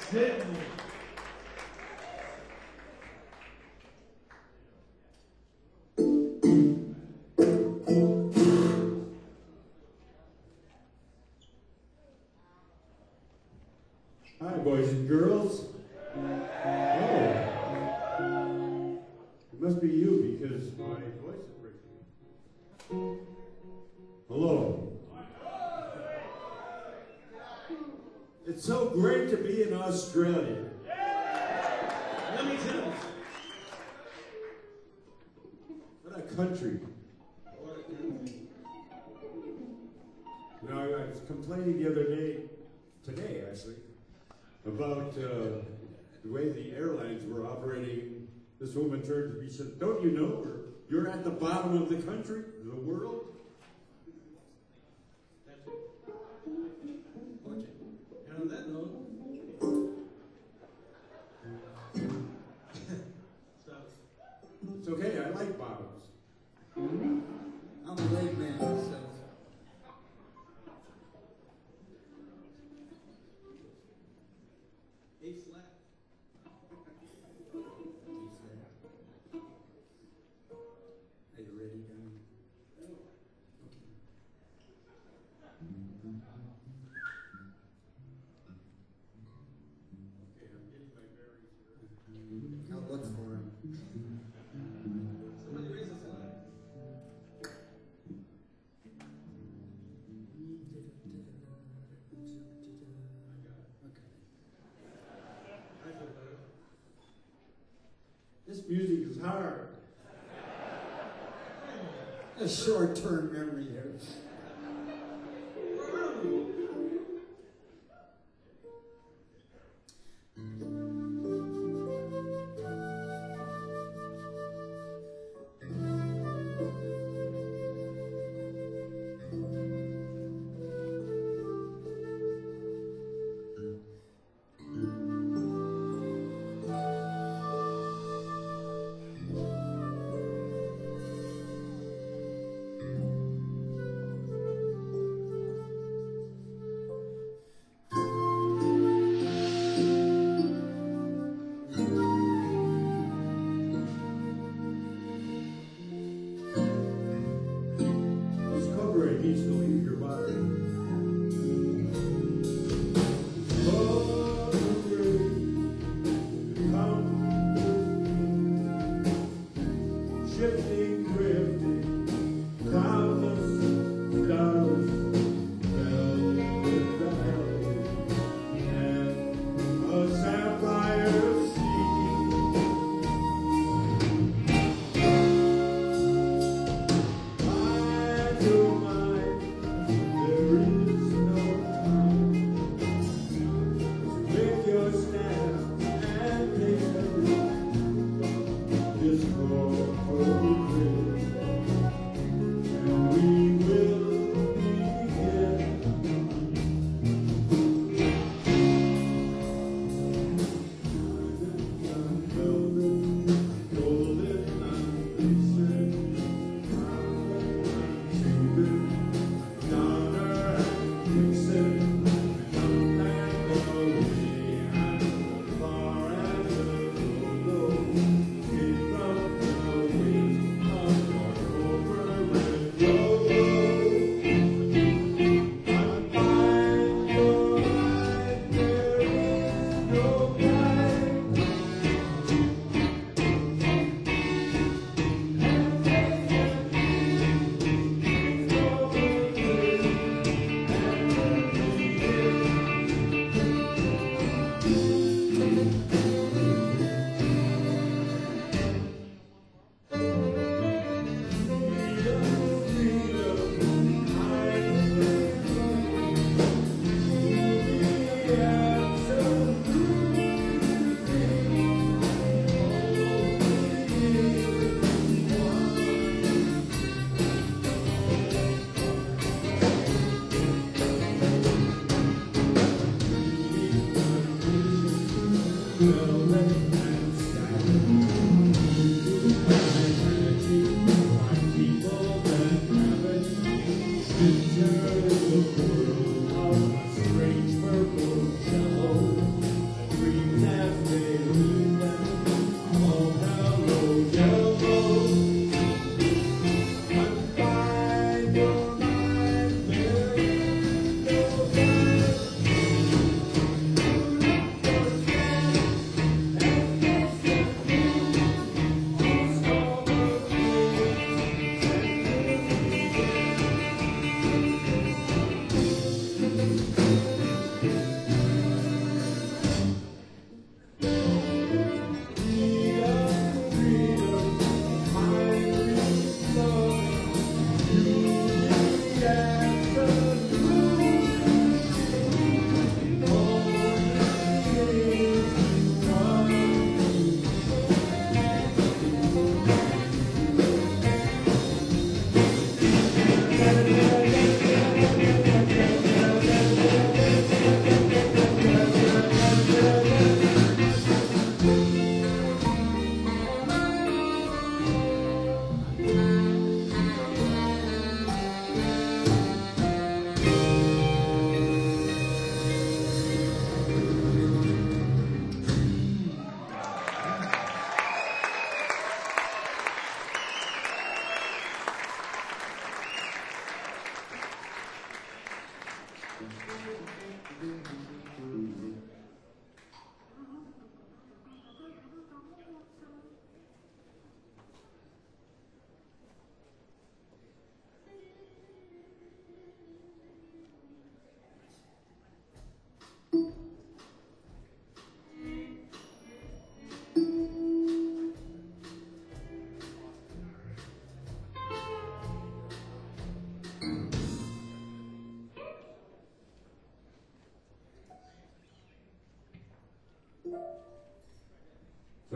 Sydney. Hi, boys and girls. Oh, it must be you because my voice is breaking. Hello. It's so great to be in Australia. Let me tell you. What a country. You know, I was complaining the other day, today actually, about the way the airlines were operating. This woman turned to me and said, "Don't you know you're at the bottom of the country, the world?" And on that note, It's okay, I like bottoms. I'm a leg man myself. A flat. Are you ready, Danny? Okay, I'm getting my bearings here. I'll look for him. Somebody raise a flag. I feel better. This music is hard. A short-term memory here. Where are we? This cover it needs to leave your body. Oh, the rain, come, shifting, drifting, cloudless, starless, velvet valley, and a sapphire sea. Mind your mind, there is no time to make your stand and take a look. This cold rain, and we will begin. Velvet, golden, unfixed. Strange purple jello.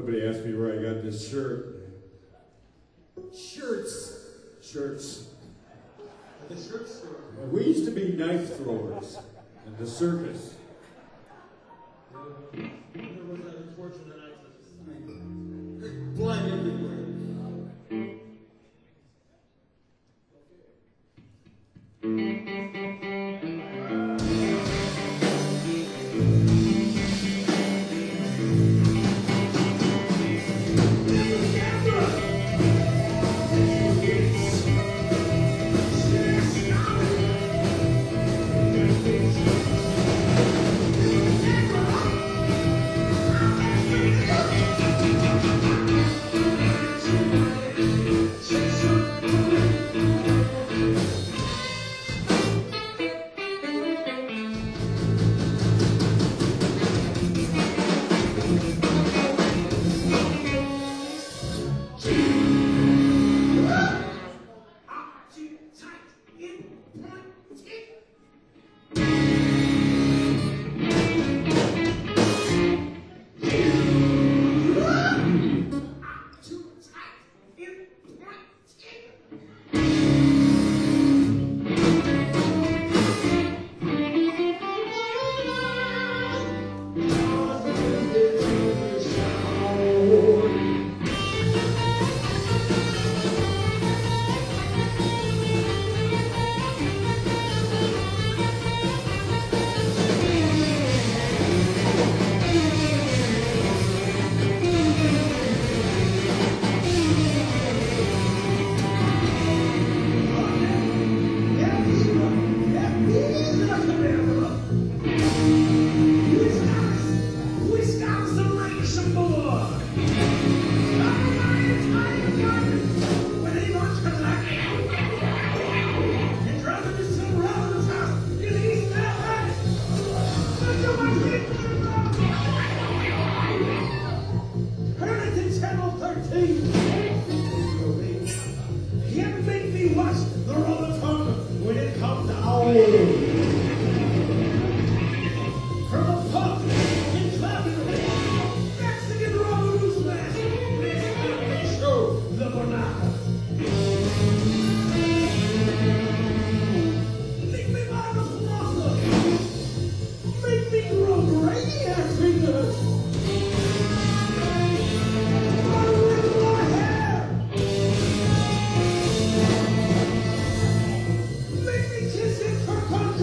Somebody asked me where I got this shirt. Shirts. Shirts. At the shirt store. We used to be knife throwers in the circus. There was that unfortunate accident. There's blood everywhere. Make me kiss it for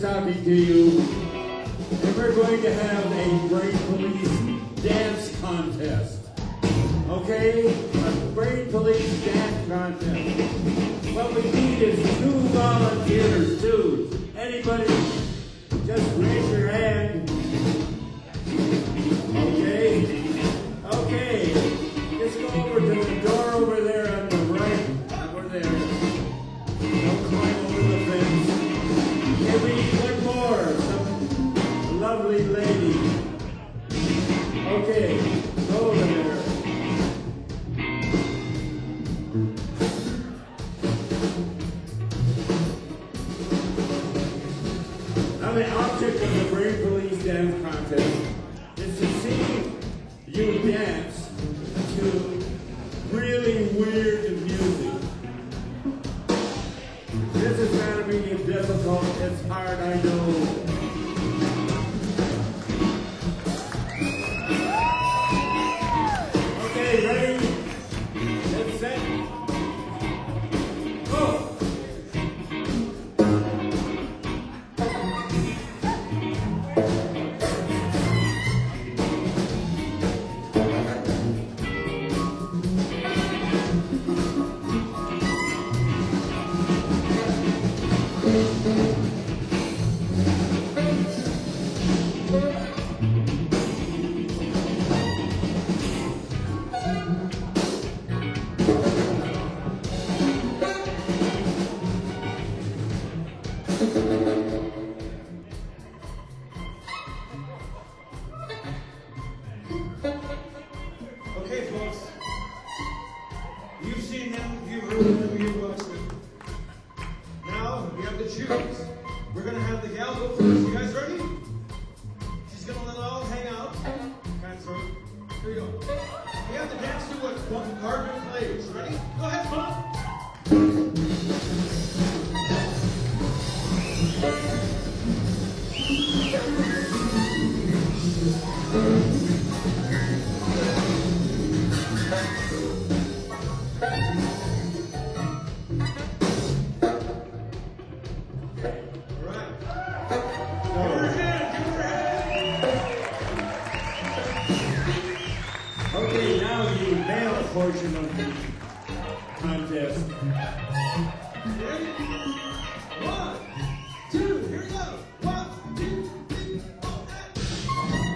talking to you, and we're going to have a Brain Police dance contest. Okay? A Brain Police dance contest. What we need is 2 volunteers, 2. Anybody, just raise your hand. Okay? Okay. Just go over to the door over there on the right. Over there. Don't climb over the fence. And we need one more. Some lovely lady. Okay. Go over there. Now the object of the Brain Police Dance Contest is to see you dance to really weird music. This is going to be difficult. It's hard, I know. Okay, ready? Get set. Go! Okay, folks. You've seen him, you've heard him, you've watched him. Now, we have to choose. We're going to have the gal go first. You guys ready? She's going to let all hang out. Kind of, sort of. Here we go. We have to dance to what Margaret plays. Ready? Go ahead, Mom. Okay, now the male portion of the contest. Ready? 1, 2, here we go. 1, 2, 3, 4,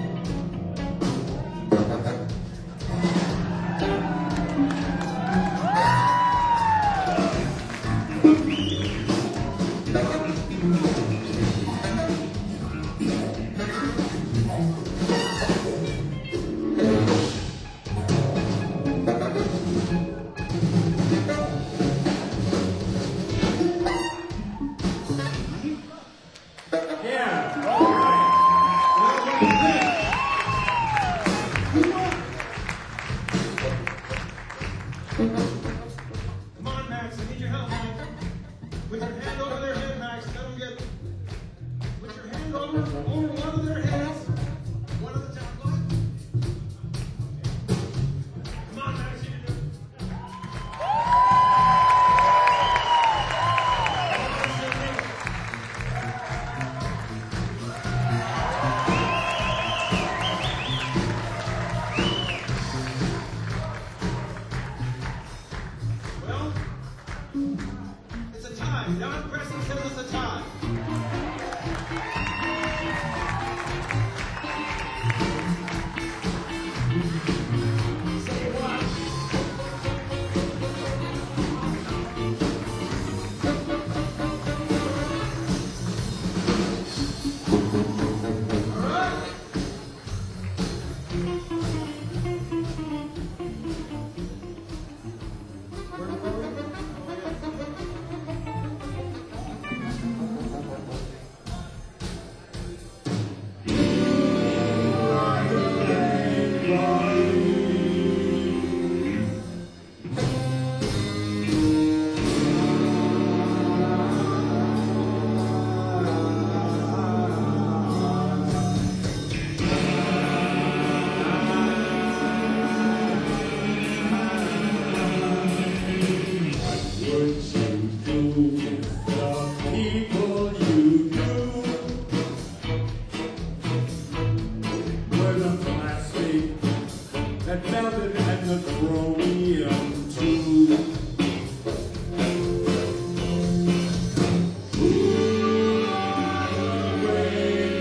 Yeah, all right. Come on, Max, I need your help, Max. Put your hand over their head, Max. Let them get. Put your hand over one of their heads. One at the top. Go ahead. Come on, Max, you can do it. Well, it's a tie. Don Preston says it's a tie.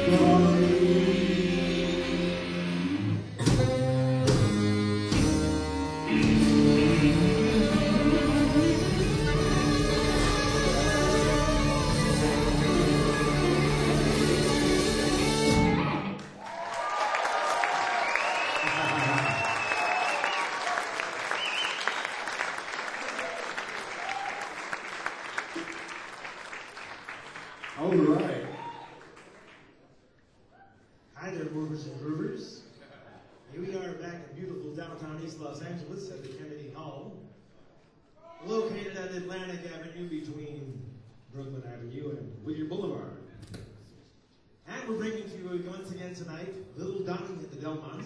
All right. Hi there, movers and groovers. Here we are back in beautiful downtown East Los Angeles at the Kennedy Hall, located at Atlantic Avenue between Brooklyn Avenue and Whittier Boulevard. And we're bringing to you once again tonight, Little Donnie at the Delmont,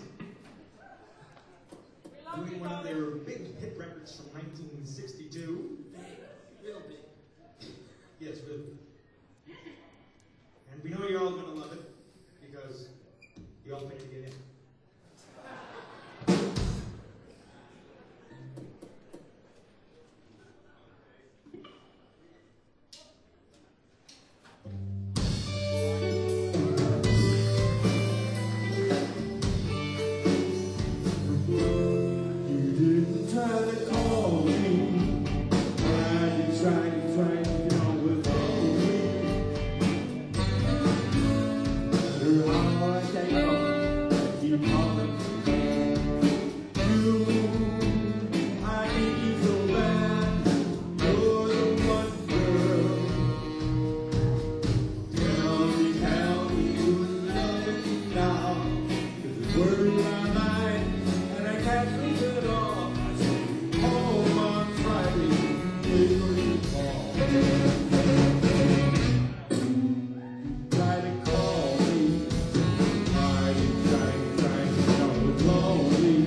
doing one of their big hit records from 1962. Real big. Yes, really. And we know you're all going to love it because you all paid to get in. You didn't try to call me. Tried to get on with me. Matter how hard I call, I keep calling you. I need you so bad. You're the one girl. Tell me who's loving now. 'Cause it's worried my mind, and I can't sleep at all. I say, home on Friday, wait for you to call. Try to call me. Try to, you know it's lonely.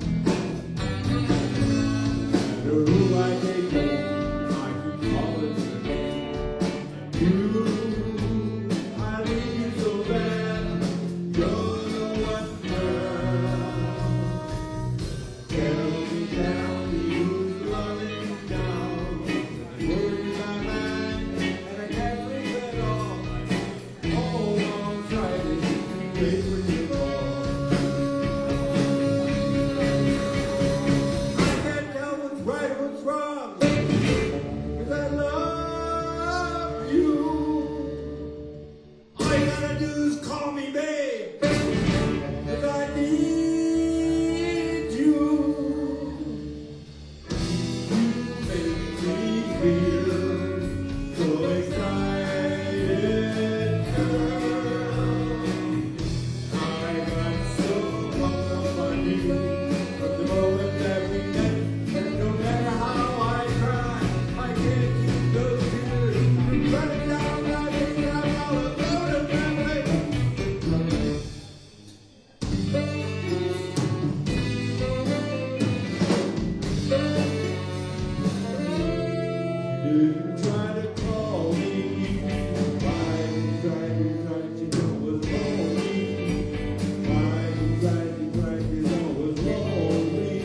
No matter who I take home, I keep calling your name. You, I need you so bad. You're the one girl. Tell me who's loving now. Worried my mind, and I can't sleep at all. Home on Friday, wait for you to call. I can't tell what's right, what's wrong, 'cause I love you. All you gotta do is call me babe, 'cause I need you. You make me feel so excited, girl. I got so hung up on you from the moment that we met, and no matter how I try, I can't keep those tears running down my face. I'm all alone in my way. Didn't try to call me. Why you tried to know was lonely. Why you tried to know was lonely.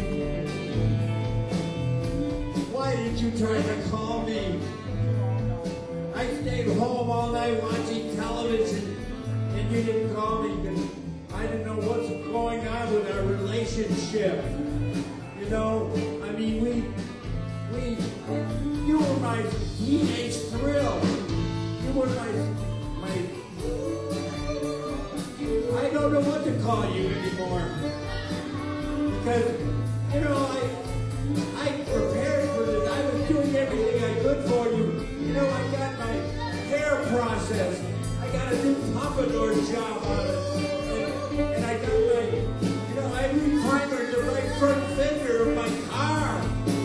Why did you try to call me? I stayed home all night watching television, and you didn't call me because I didn't know what's going on with our relationship. You know, I mean, you were my teenage thrill. You were my, I don't know what to call you anymore. Because, you know, I prepared for this. I was doing everything I could for you. You know, I got my hair processed. I got a new pompadour job on it. And I got my, you know, I reprimered the right front fender of my car.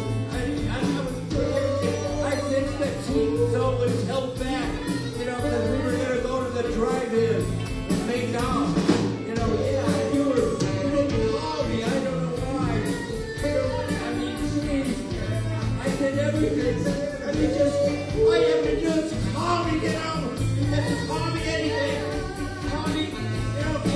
I fixed the teeth so it was held back, you know, because we were going to go to the drive-in and make out. You know, yeah, you didn't call me. I don't know why. You know, I mean, geez, I did everything. I mean, all you have to do is call me, you know. You have to call me anything. Call me, you know,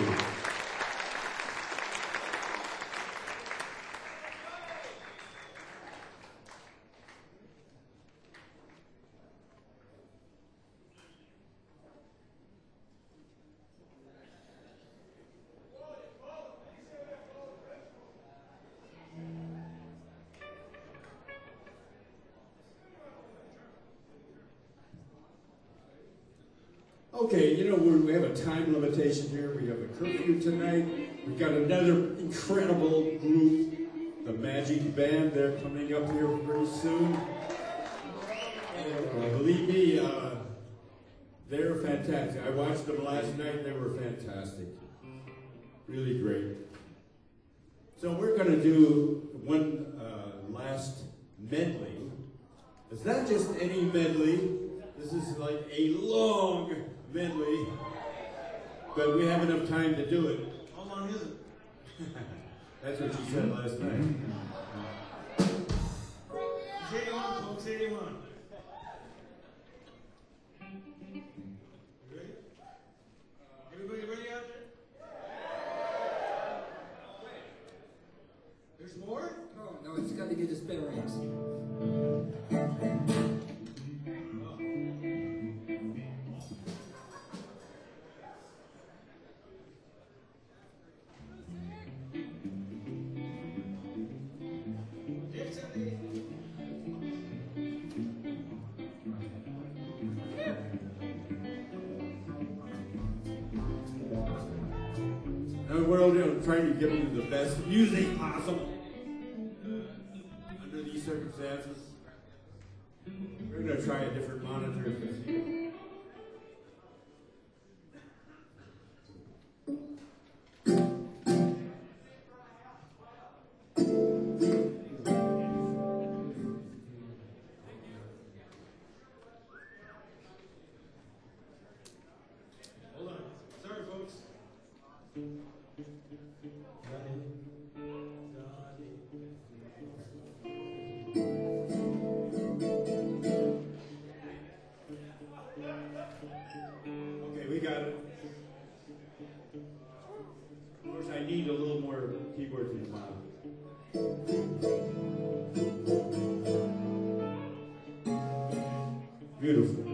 Okay, you know, we have a time limitation here. We have a curfew tonight. We've got another incredible group, the Magic Band. They're coming up here pretty soon. Believe me, they're fantastic. I watched them last night. They were fantastic. Really great. So we're going to do one last medley. It's not just any medley. This is like a long medley, but we have enough time to do it. How long is it? That's what you said last night. It's 81, folks, 81. You ready? Everybody ready out there? There's more? Oh, no, it's got to get the spin rates. We're trying to give you the best music possible under these circumstances. We're going to try a different monitor this year. Hold on. Sorry, folks. Okay, we got it. Of course, I need a little more keyboards in the bottom. Beautiful.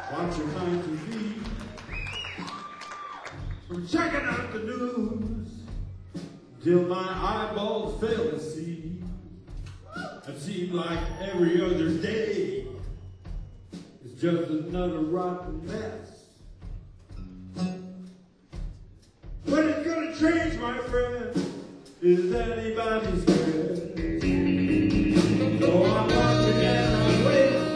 watching my TV, from checking out the news, till my eyeballs fail to see. It seems like every other day is just another rotten mess. When it's gonna change, my friend, is anybody's guess. So I'm watching and I'm waiting.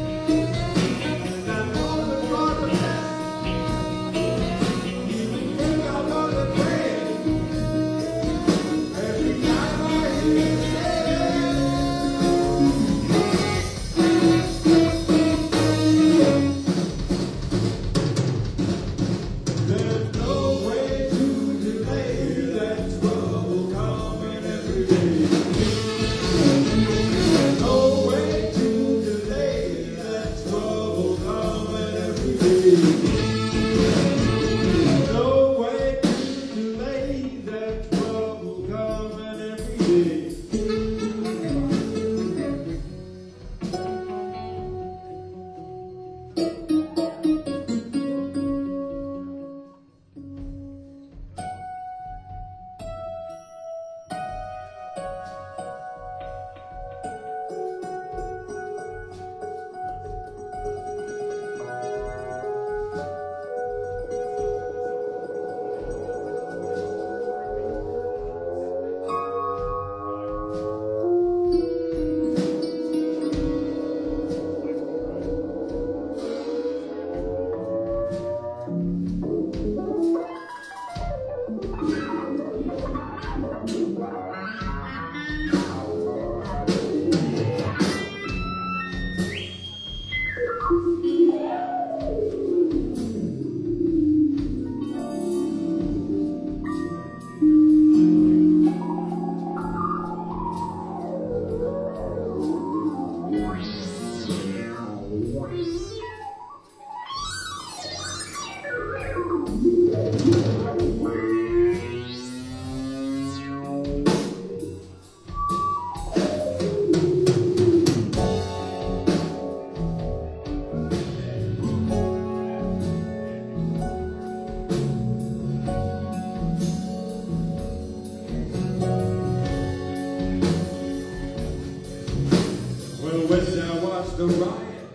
The riot,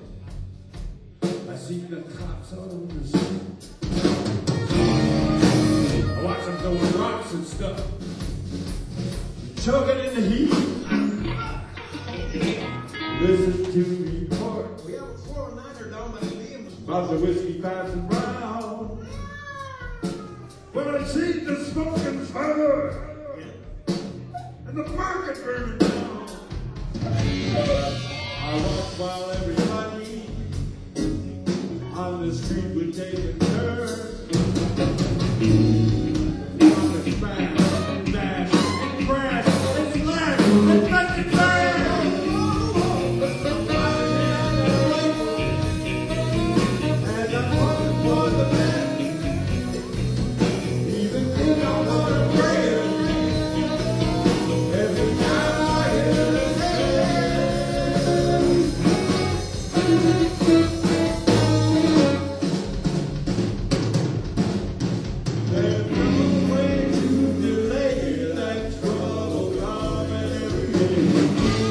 I see the cops on the street. I watch them throwing rocks and stuff, chugging in the heat. Listen to report. We have a 409er down by the museum. About the whiskey passing round. When I see the smoke and fire and the market burning down, I watch while everybody on the street would take a turn. On the smash and dash and crash and slash and touch and burn. And I'm hoping for the best. Even if I'm not afraid. Every time I hear the there's no way to delay that trouble coming every day.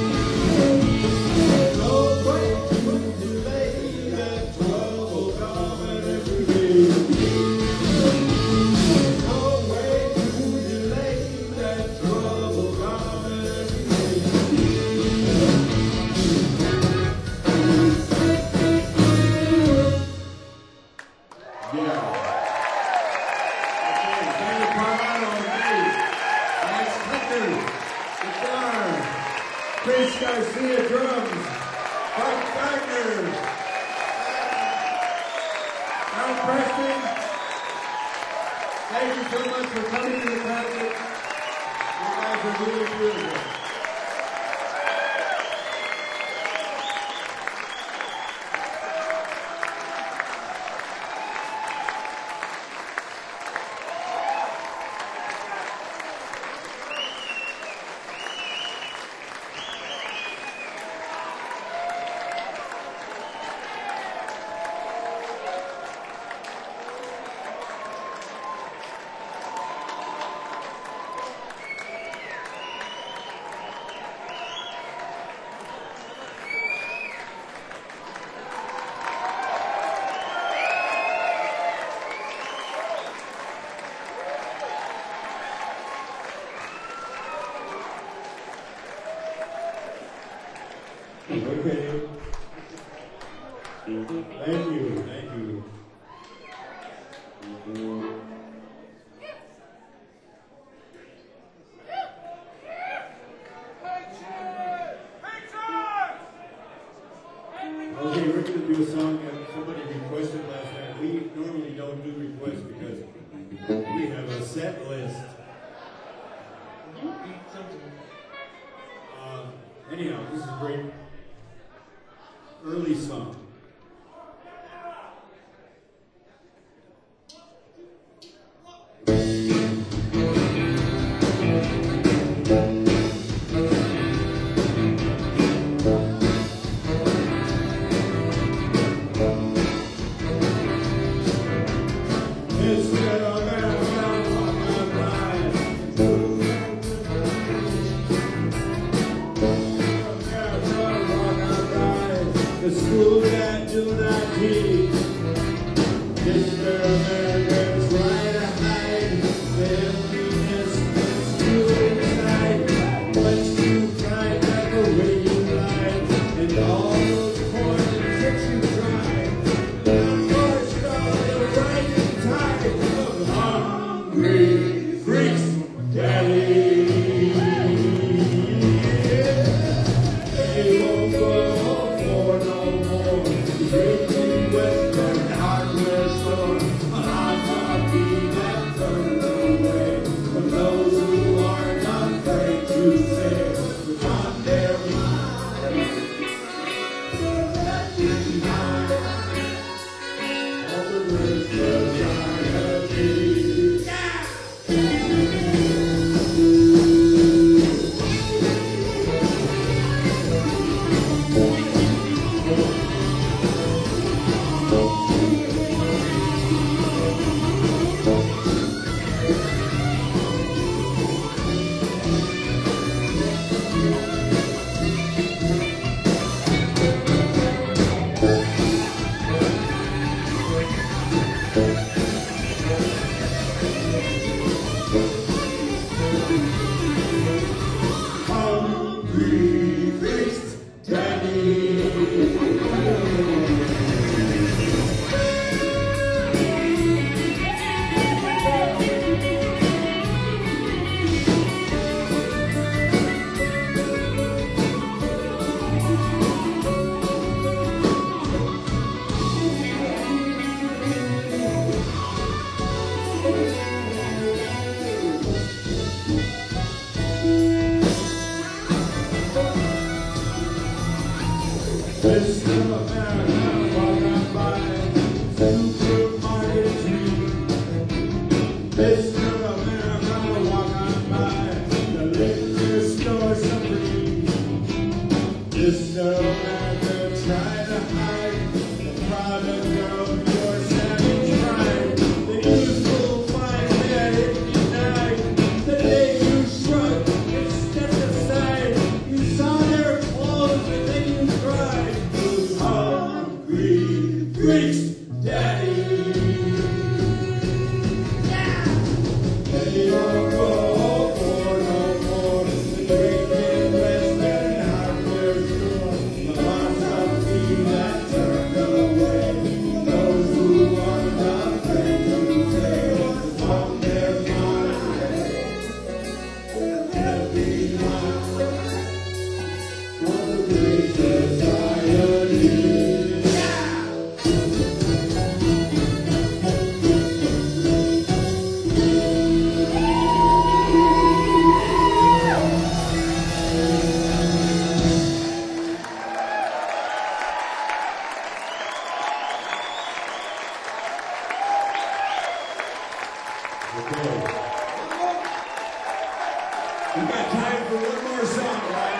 No way to delay that trouble coming every day. No way to delay that trouble coming every day. Yeah. Sandy Carmano on bass, Max Tucker, guitar, Chris Garcia drums, Buck Gardner, Al Preston. Thank you so much for coming to the concert. You guys are really beautiful. Thank you, thank you. Okay, we're going to do a song that somebody requested last night. We normally don't do requests because we have a set list. Anyhow, this is a great early song. The school that do not teach, Mr. Americans try to hide the emptiness that's true inside. Once you cry back the way you lied, and all those corners tricks you tried, now you're starting the rising tide of hungry freaks, daddy. They won't go for no more. Drinking Western hardware store, a hot coffee that burned away. From those who aren't afraid to say what's on their mind. So let me hide all the words that I have been. Hungry Freaks, Daddy. Mr. America, walk on by, supermarket street. Mr. America, walk on by, the liquor store supreme. Mr. America, try to hide the product of your savage pride. The useful find that it denied. The day you shrugged and stepped aside, you saw their clothes and then you cried. Hungry Freaks, Daddy. They don't go for no more. The drinking Western hardware store, the philosophy that turned away. Those who aren't afraid to say what's on their mind. Let me mind what the great society. Okay. We got time for one more song, guys.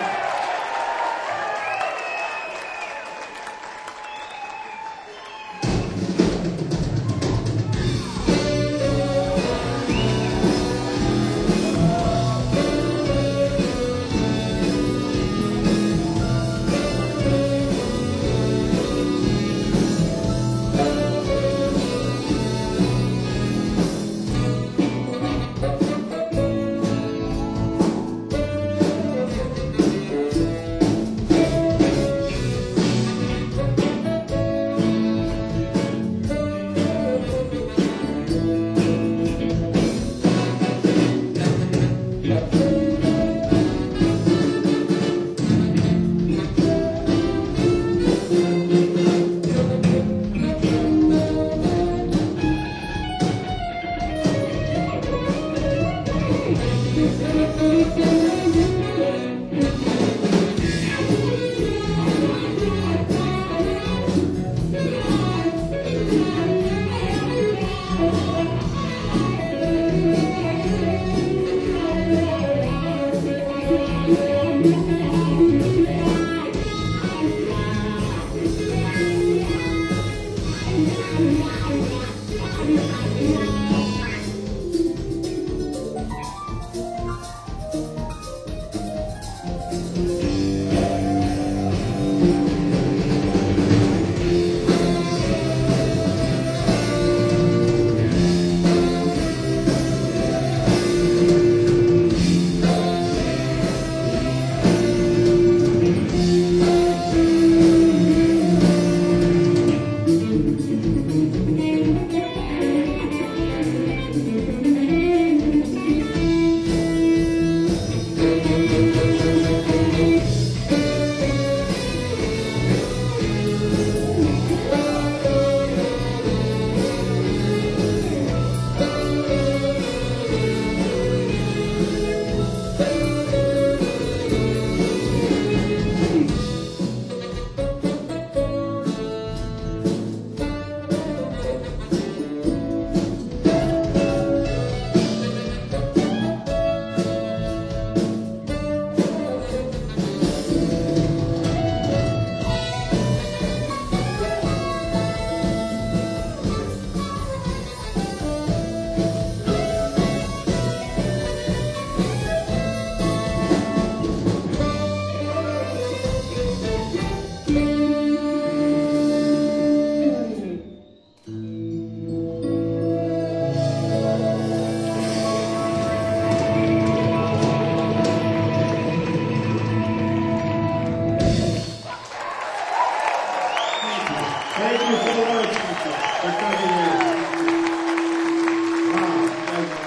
Thank you so much for coming in. Wow. Thank you.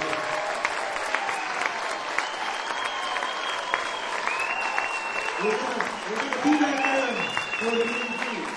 We're gonna do that again for the meeting.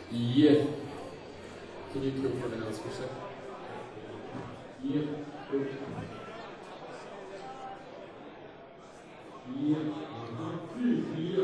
Yeah. Can you prove for the house for a sec? Yeah. Yeah.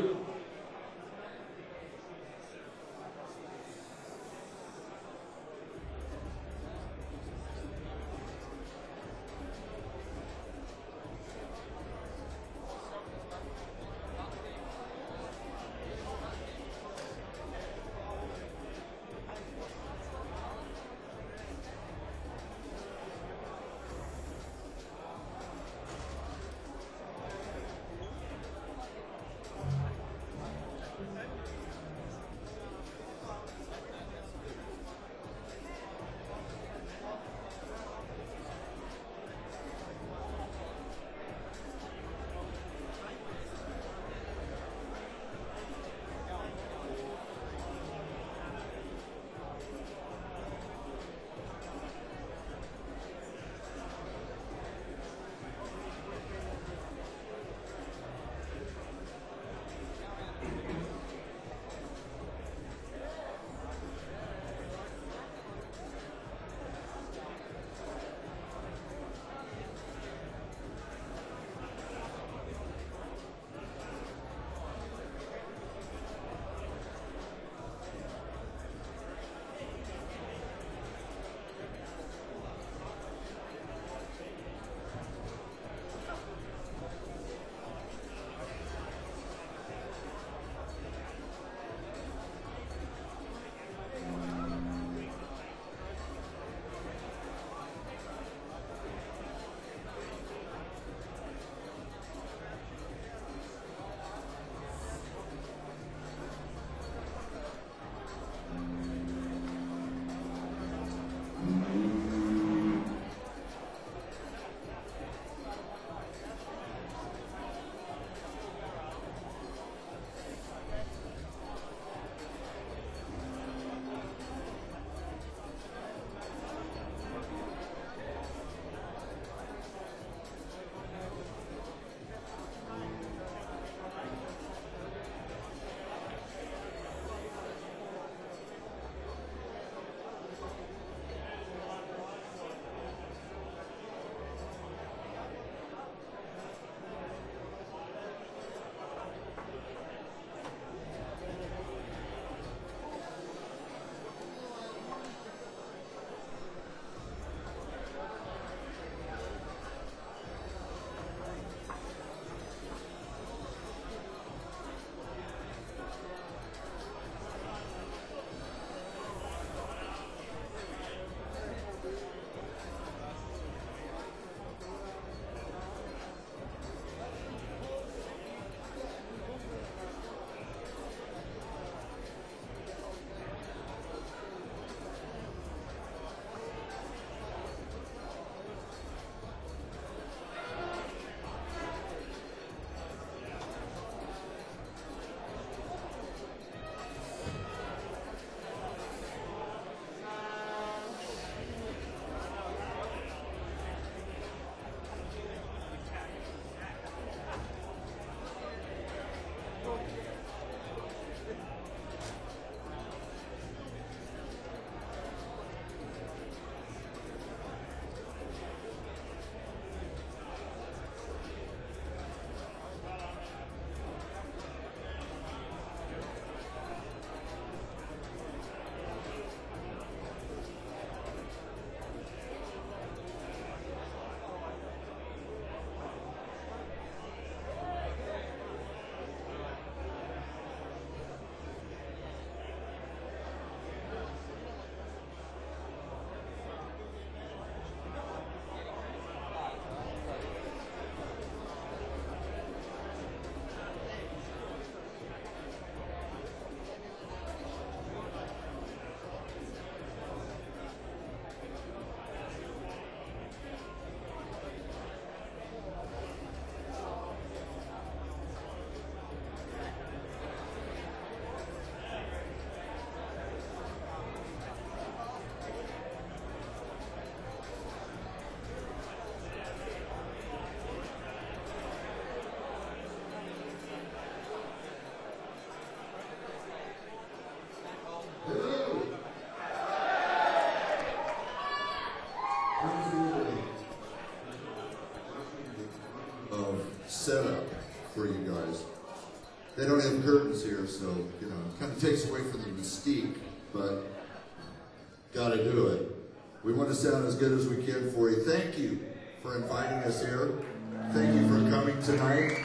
don't have curtains here, so, you know, it kind of takes away from the mystique, but gotta do it. We want to sound as good as we can for you. Thank you for inviting us here. Thank you for coming tonight.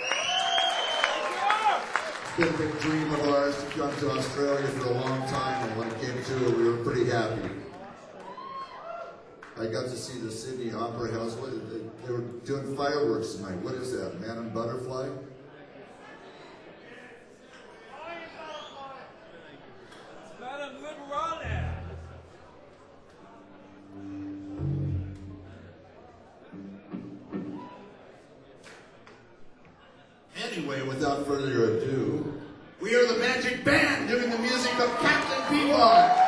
It's been a big dream of ours to come to Australia for a long time, and when it came to it, we were pretty happy. I got to see the Sydney Opera House. They were doing fireworks tonight. What is that, Man and Butterfly? Anyway, without further ado, we are the Magic Band doing the music of Captain Beefheart.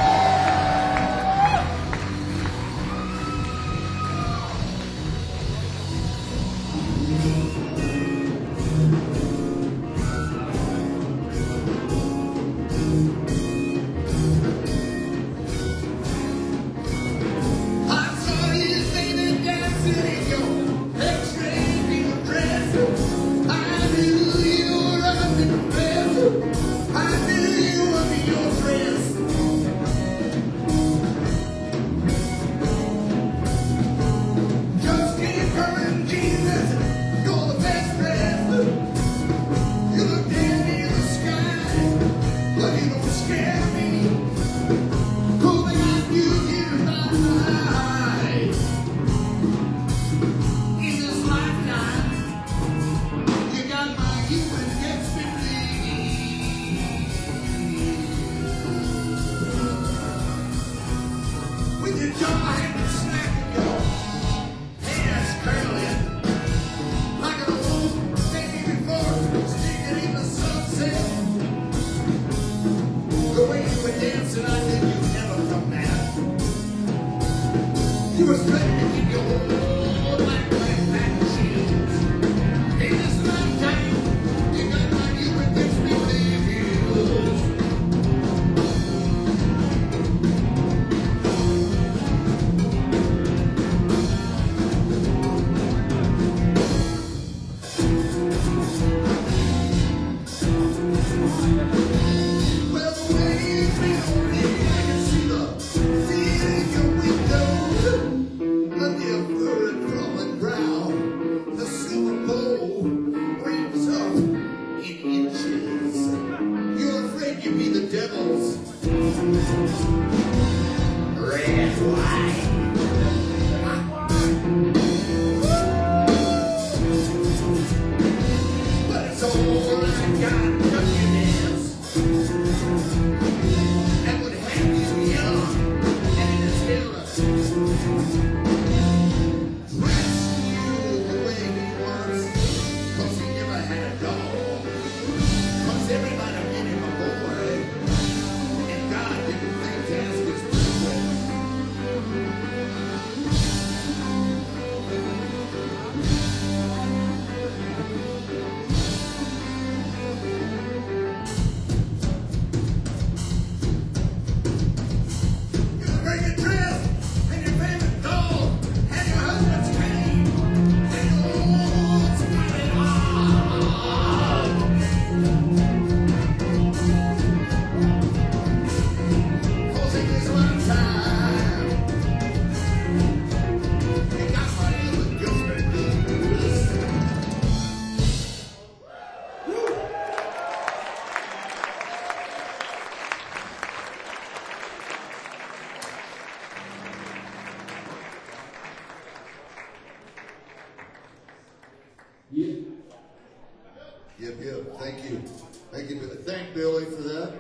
Thank Billy for that.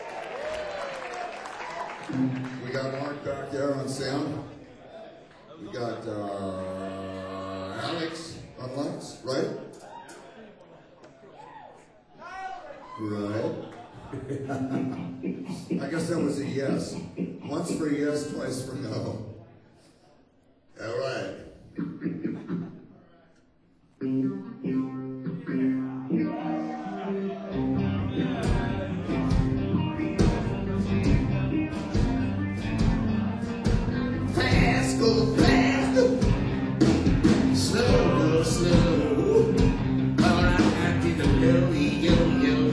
We got Mark back there on sound. We got Alex on lights, right? Right. I guess that was a yes. Once for yes, twice for no. All right. Fast, go fast. Slow, go slow. All right, I did the yo-yo-yo.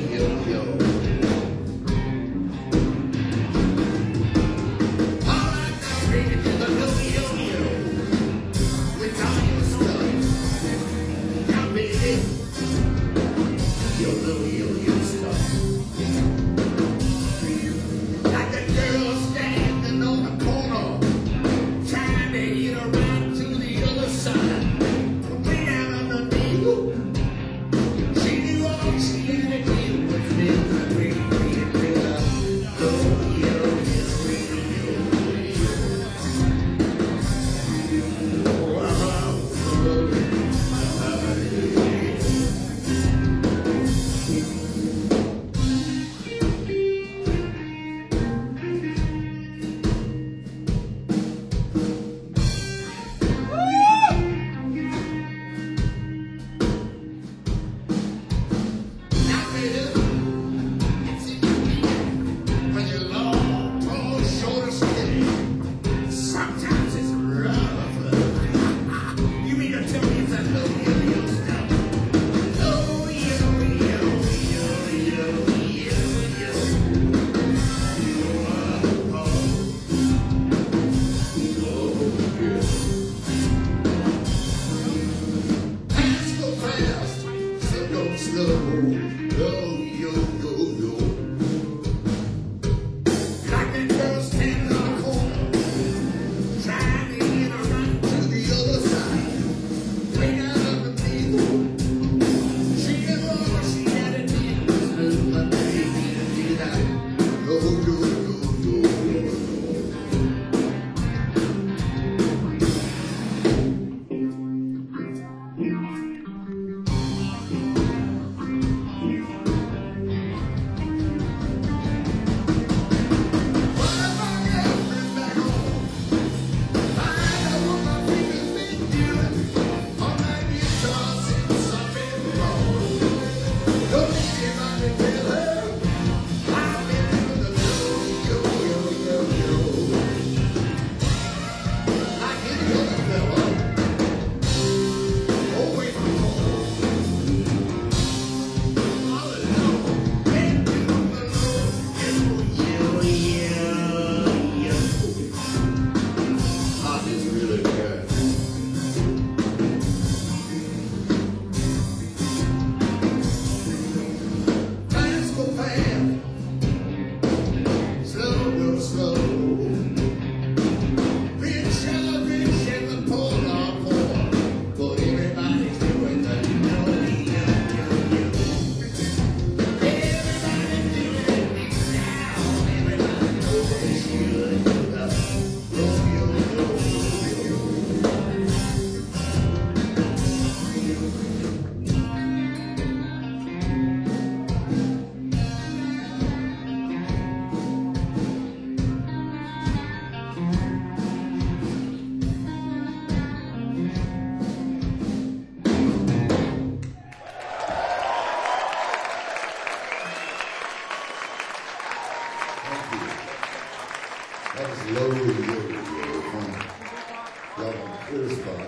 Thank you. That was low. Y'all on a clear spot.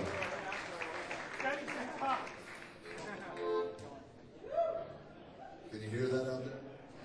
Can you hear that out there?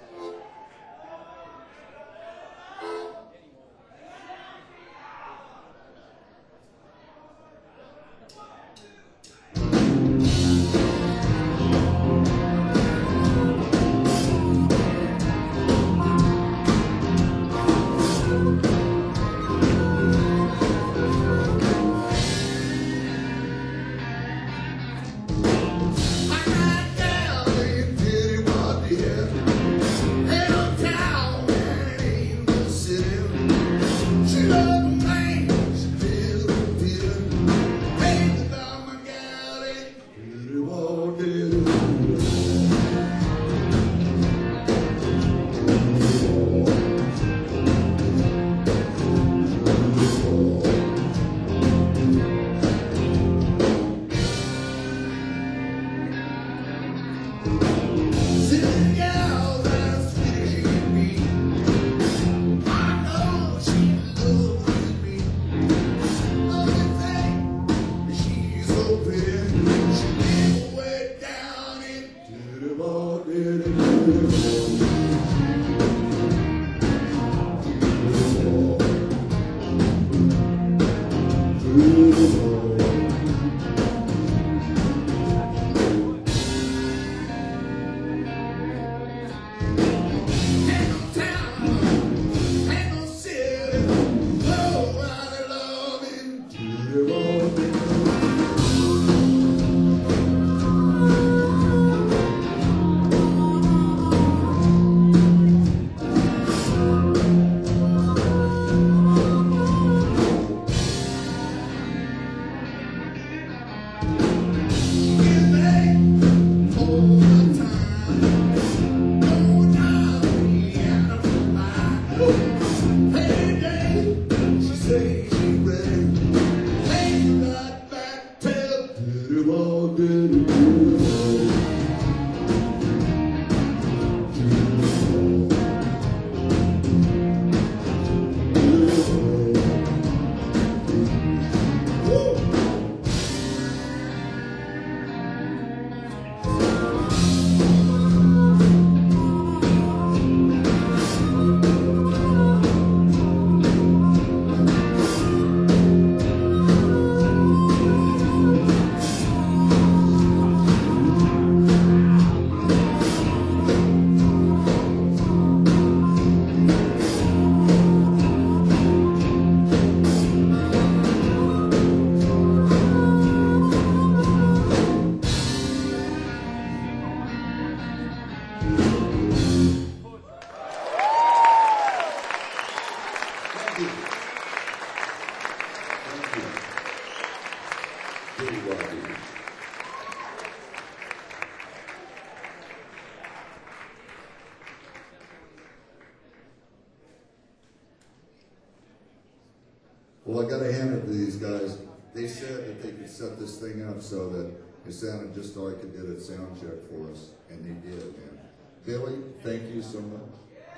Well, I got to hand it to these guys. They said that they could set this thing up so that it sounded just like it did at sound check for us, and they did, man. Billy, thank you so much.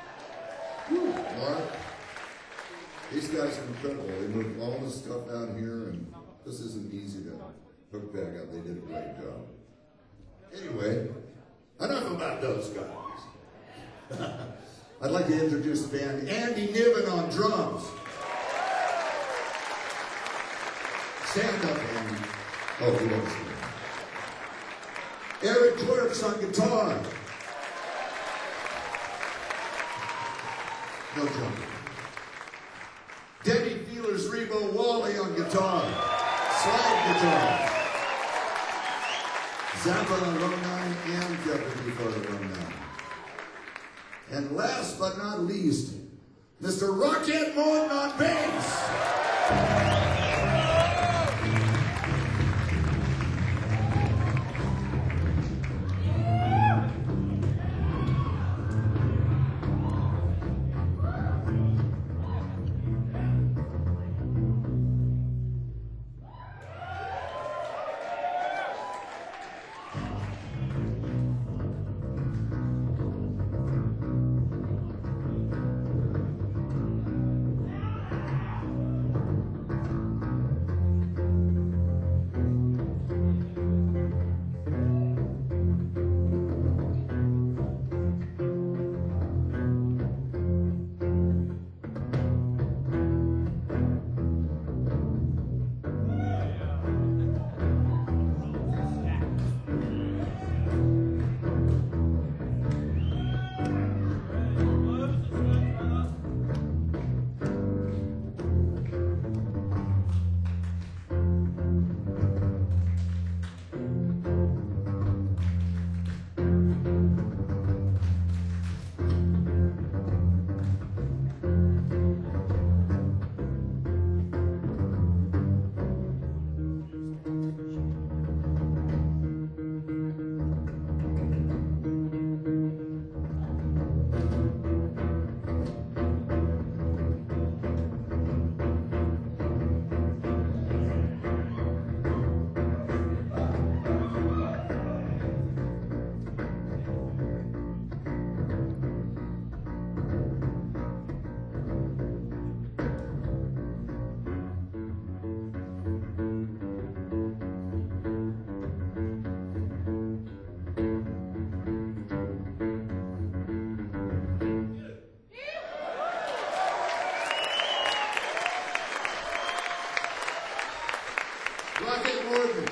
Whew. Mark, these guys are incredible. They moved all this stuff down here, and this isn't easy to hook back up. They did a great job. Anyway, enough about those guys. I'd like to introduce the band. Andy Niven on drums. Stand up, Andy. Oh, he doesn't stand. Eric Clerks on guitar. No jumping. Denny Feelers Rebo Wally on guitar. Slide guitar. Zappa on row 9 and Jeopardy for the row 9. And last but not least, Mr. Rocket Morton on bass. Crockett Morgan.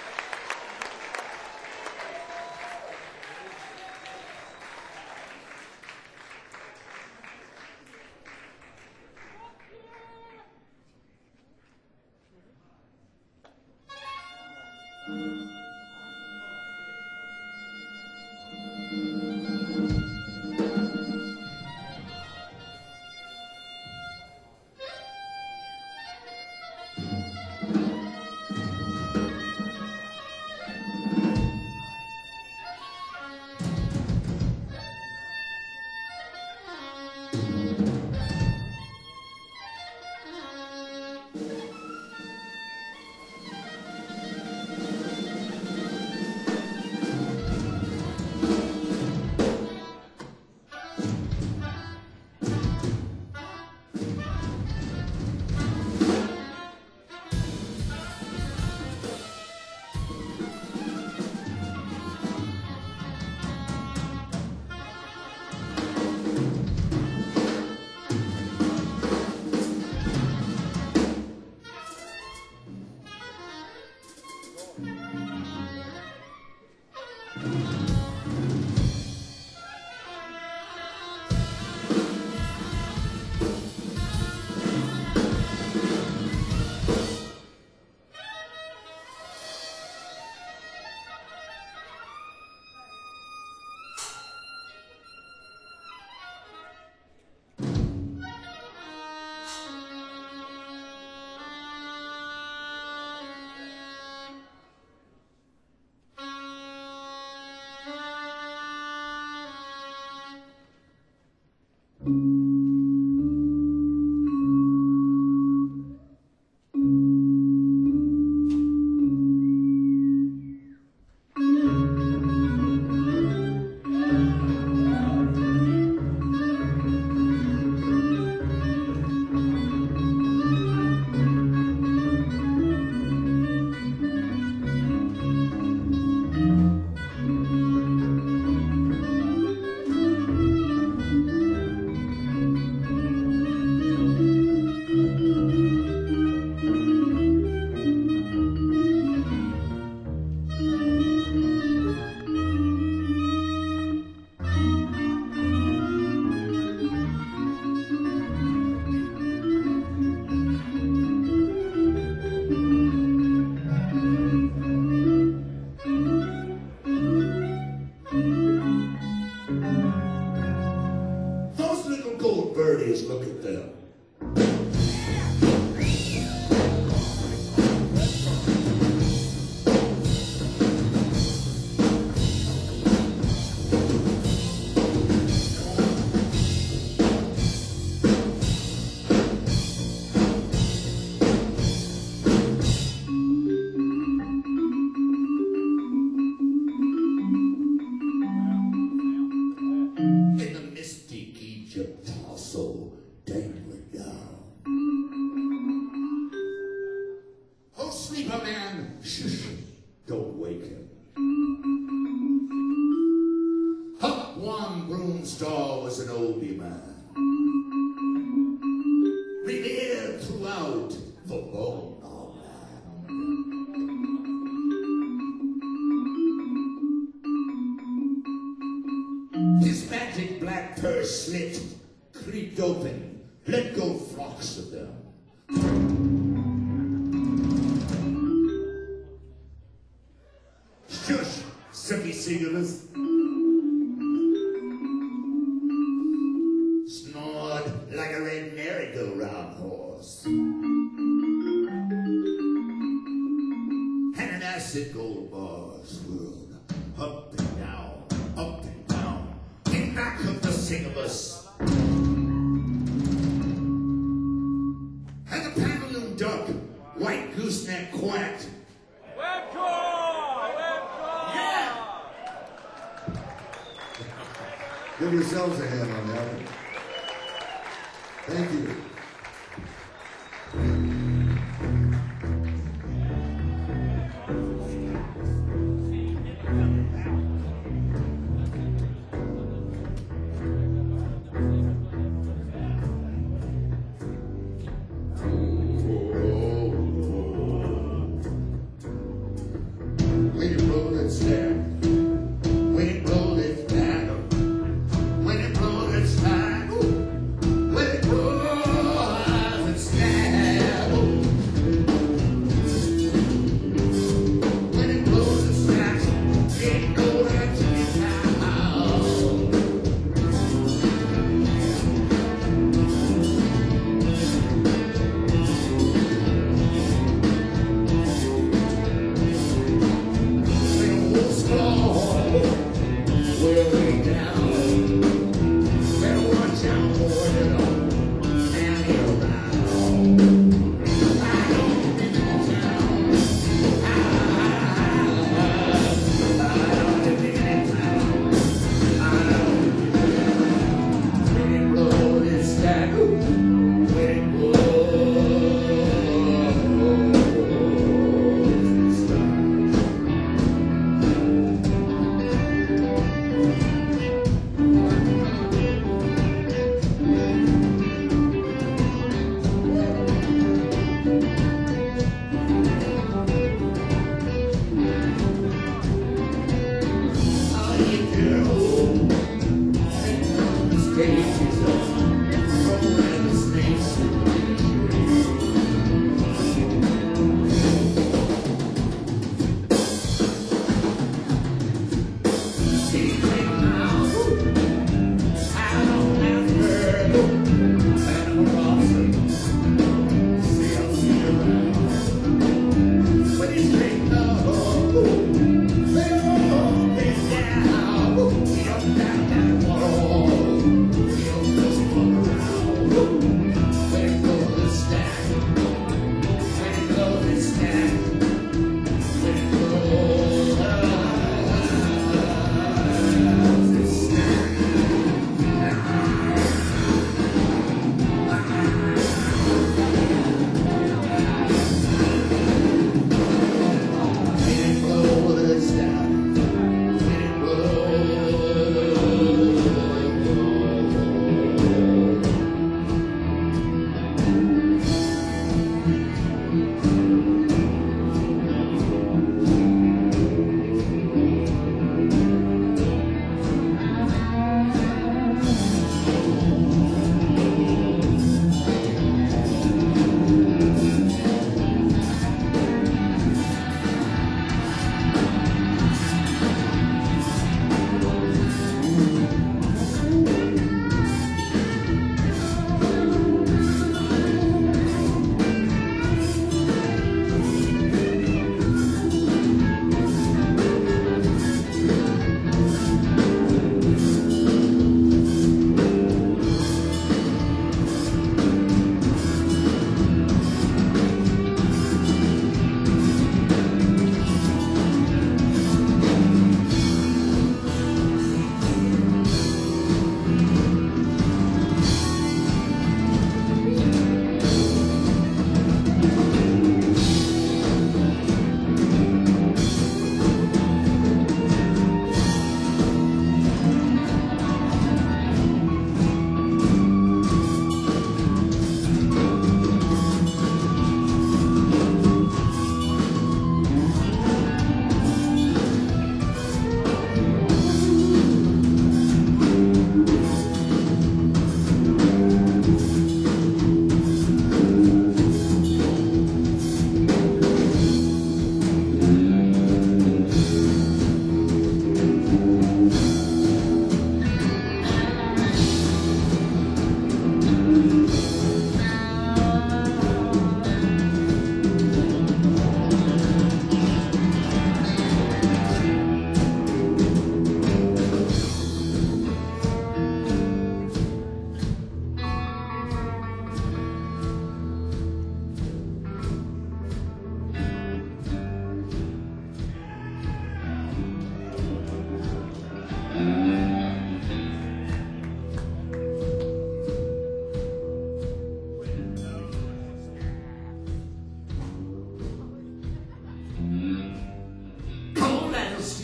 birdies, look at them. In the mystic Egypt also dangling down. Oh, sleeper man, shush, don't wake him. Huck One Broomstar was an oldie man, revered throughout the bone of land. His magic black purse slit, creaked open, let go flocks of them. Shush, semi-singularist. Snored like a red merry-go-round horse. And an acid gold bar swirled up and down, in back of the singulus. And the pantaloon duck, white gooseneck quacked. Give yourselves a hand on that one. Thank you.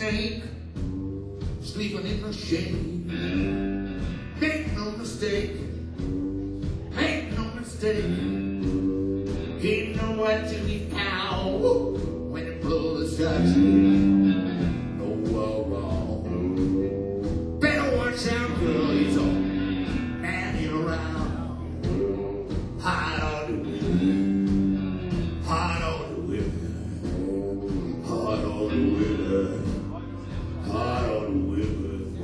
snake sleeping in the shade. Make no mistake, make no mistake. He know what to be cow when it blows the sky. No wrong. Better watch out, girl. He's all nanny around. Hide on the wind, hide on the wind, hide on the wind, hide on the wind.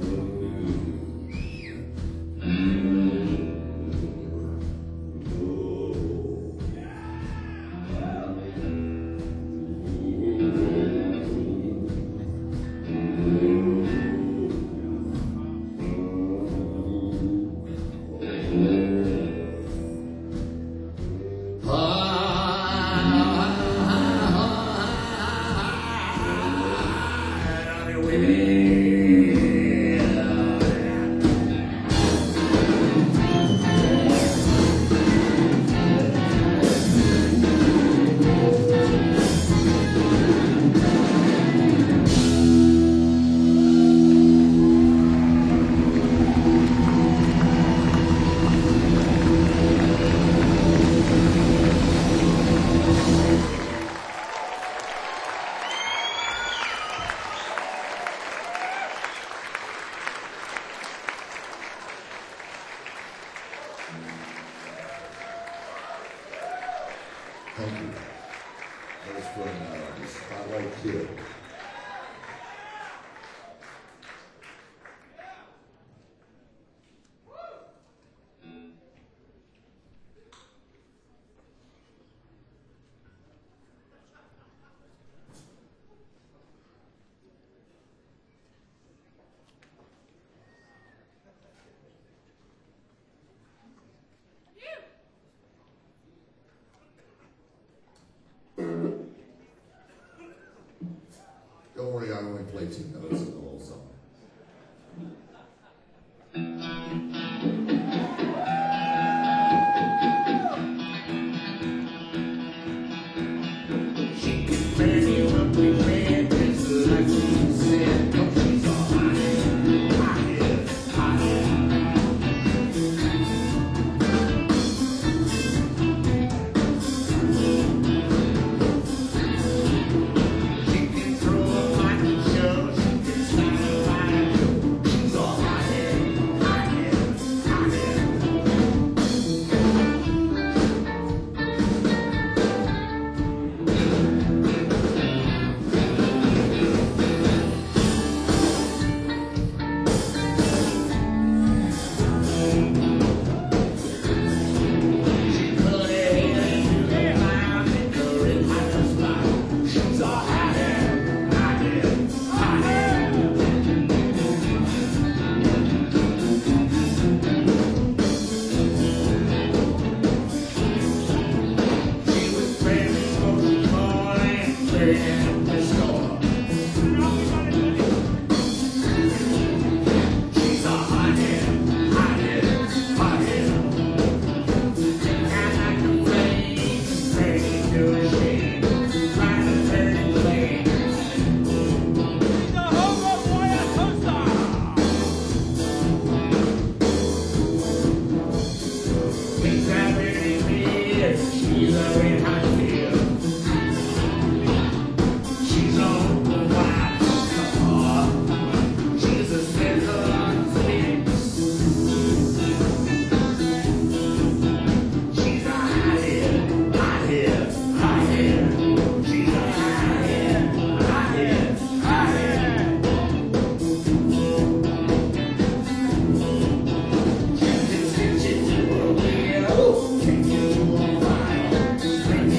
Thank you. That was from the Spotlight Kid. Don't worry, I only play 2 notes in the whole song. She can turn you up with red just like she said. No, she's all hot, hot, she can throw a lightning show. She can start a fire show. She's all hot, hot, she put her head into the cloud and her in hot spot. She's all hot, she was crazy, motion more and clearing the store. She's a hothead, hothead, hothead. I like to play to a shade, trying to turn it away. Things are really weird. She's a red hot deal. She's on the wild star. She's a sizzle on sticks. She's a hothead, hothead, hothead. She's a hothead, hothead, hothead. She can stitch it to a wheel, take it to a file, bring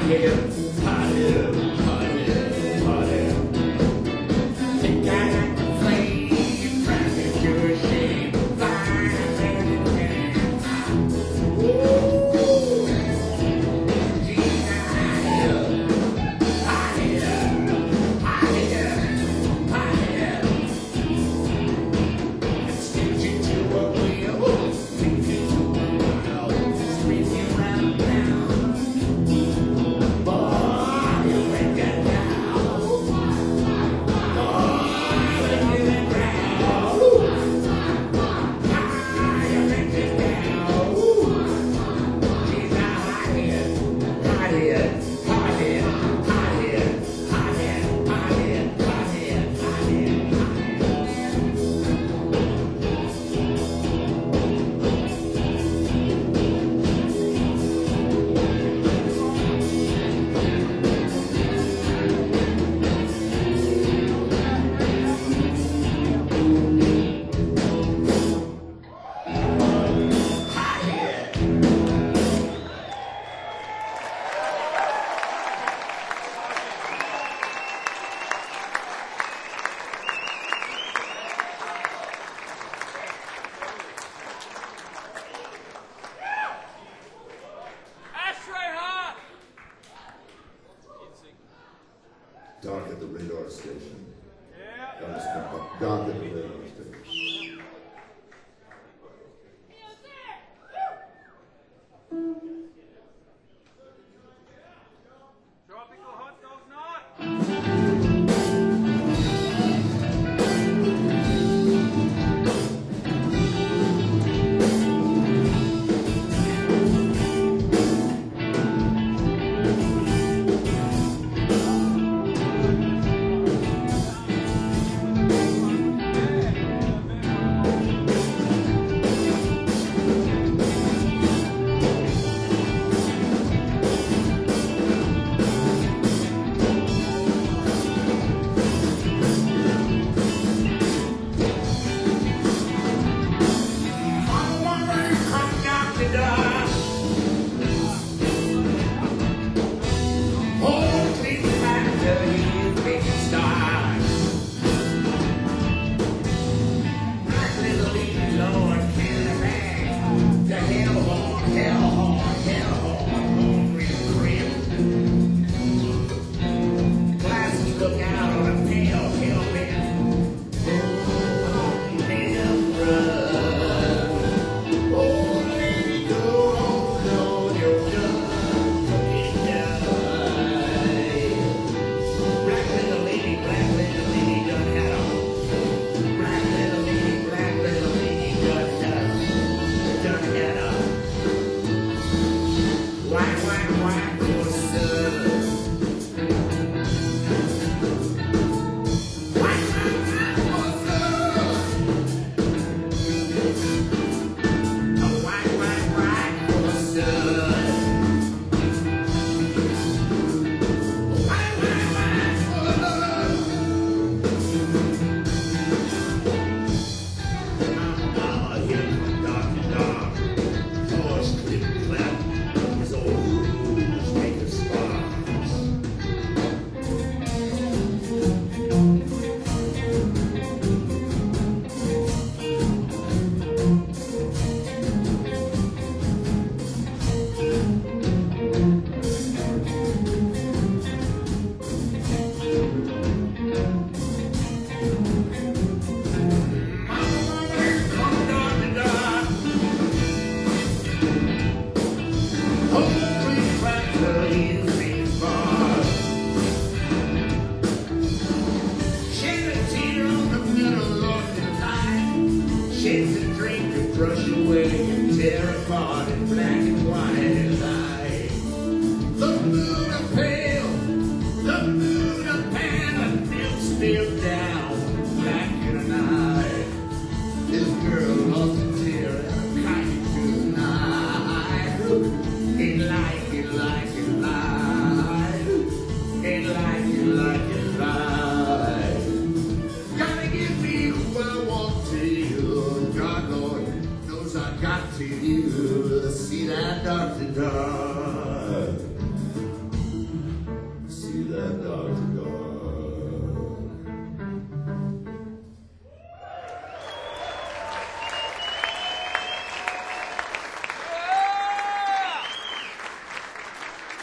Doc at the radar station. Doc at the radar station. Tropical hot dog not.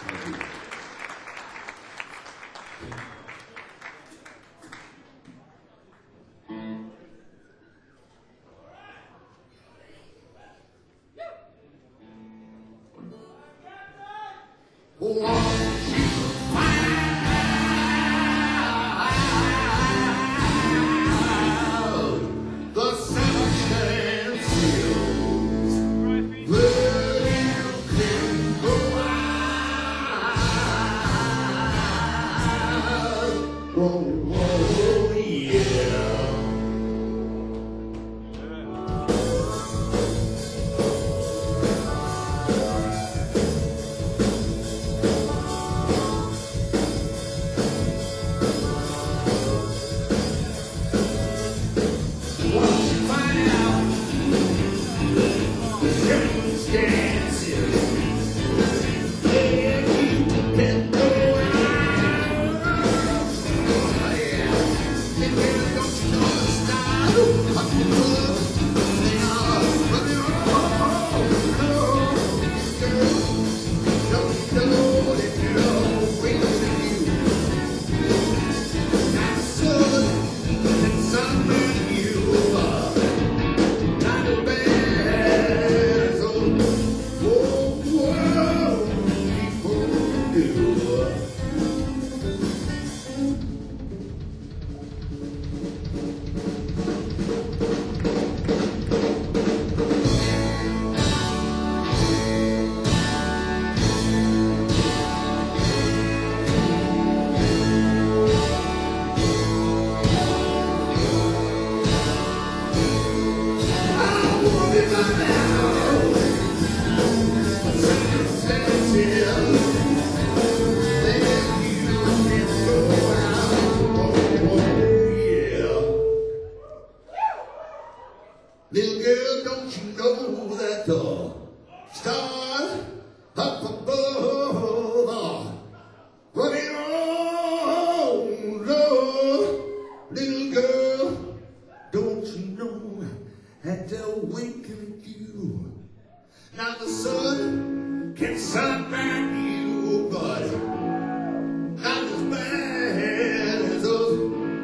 Thank you. The sunshine seals where you can go out. Whoa, whoa, yeah. Little girl, don't you know that the stars up above are running on love? Little girl, don't you know that they're winking at you? Now the sun can sunburn you, but not as bad as those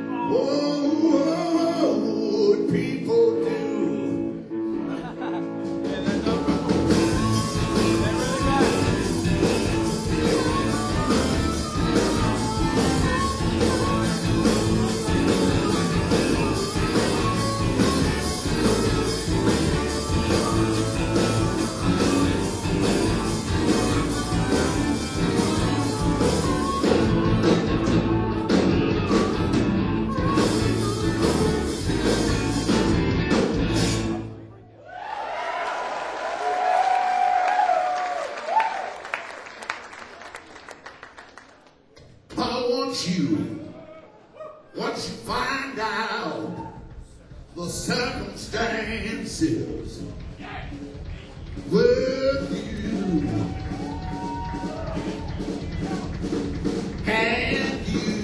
old people do. Once you find out the circumstances with you and you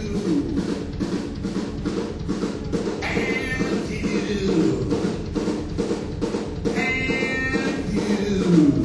and you and you.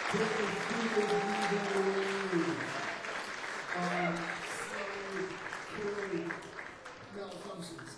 Malfunctions.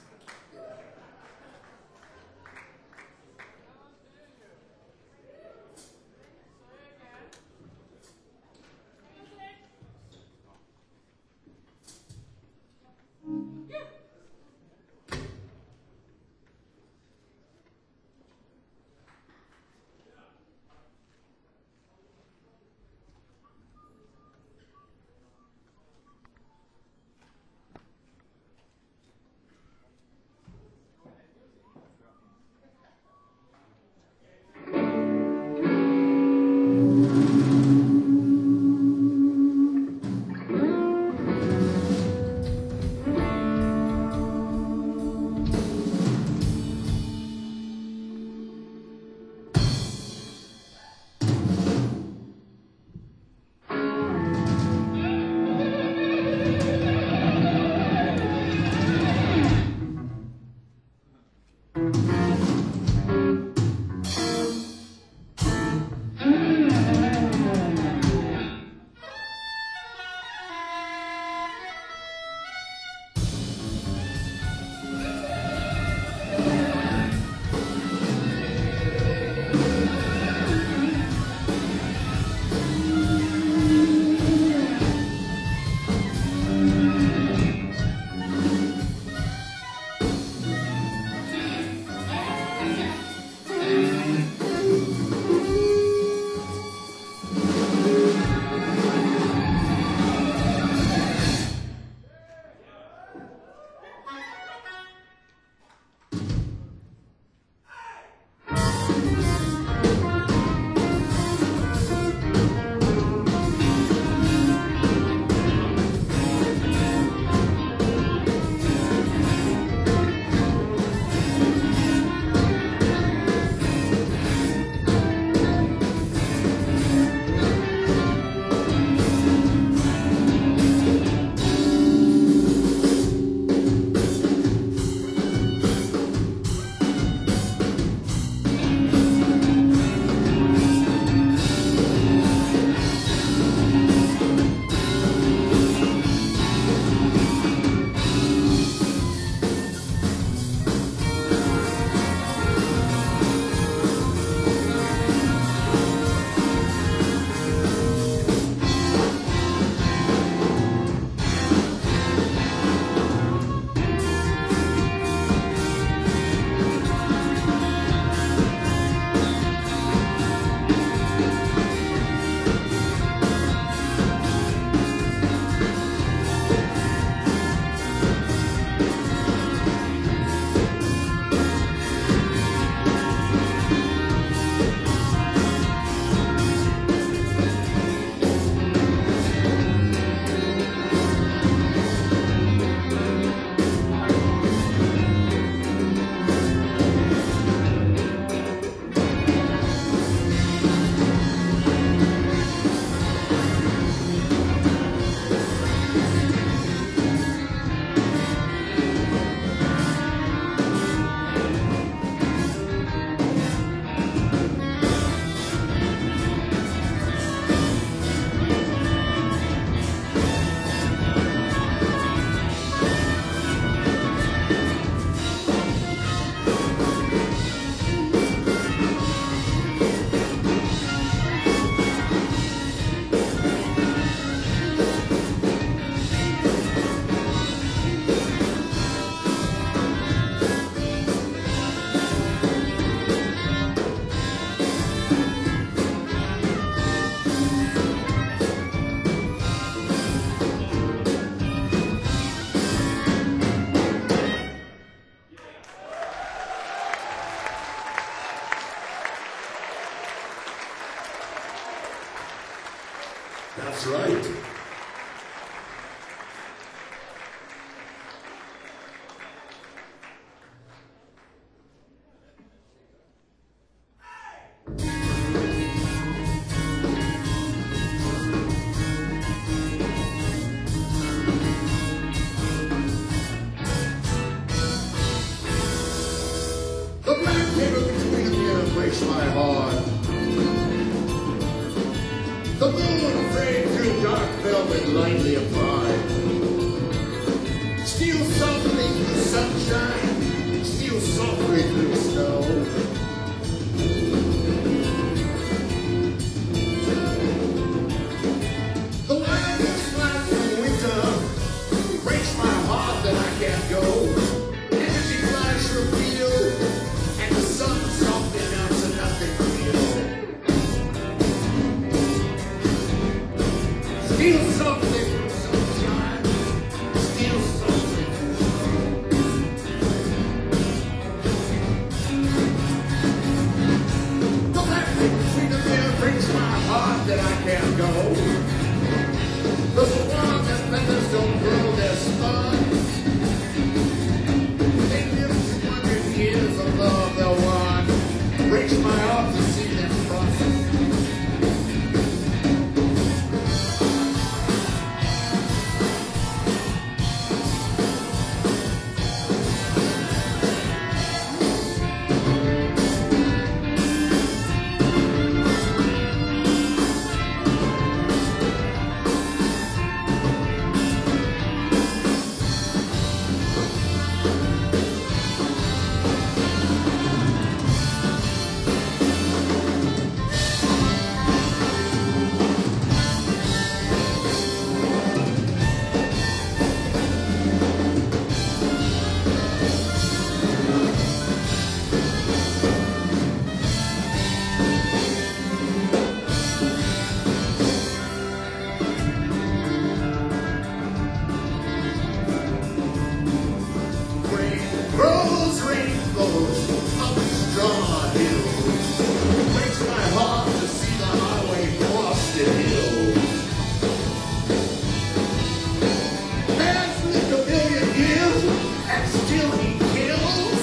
That's right. The black paper between them breaks my heart. The moon frayed through dark velvet lightly applied. Steal softly through sunshine, steal softly through snow. The wind is like from winter, breaks my heart that I can't go. Energy flash revealed, and the sun softly melts to nothing real. Steal softly through sunshine, steal softly through snow. The laughing between the mirror breaks my heart that I can't go. Cause the ones that feathers don't grow their spun. They live 200 years of love they'll run. Breaks my heart to see them process. Rose rainbows up straw hills. Breaks my heart to see the highway cross the hills. Man's lived a million years and still he kills.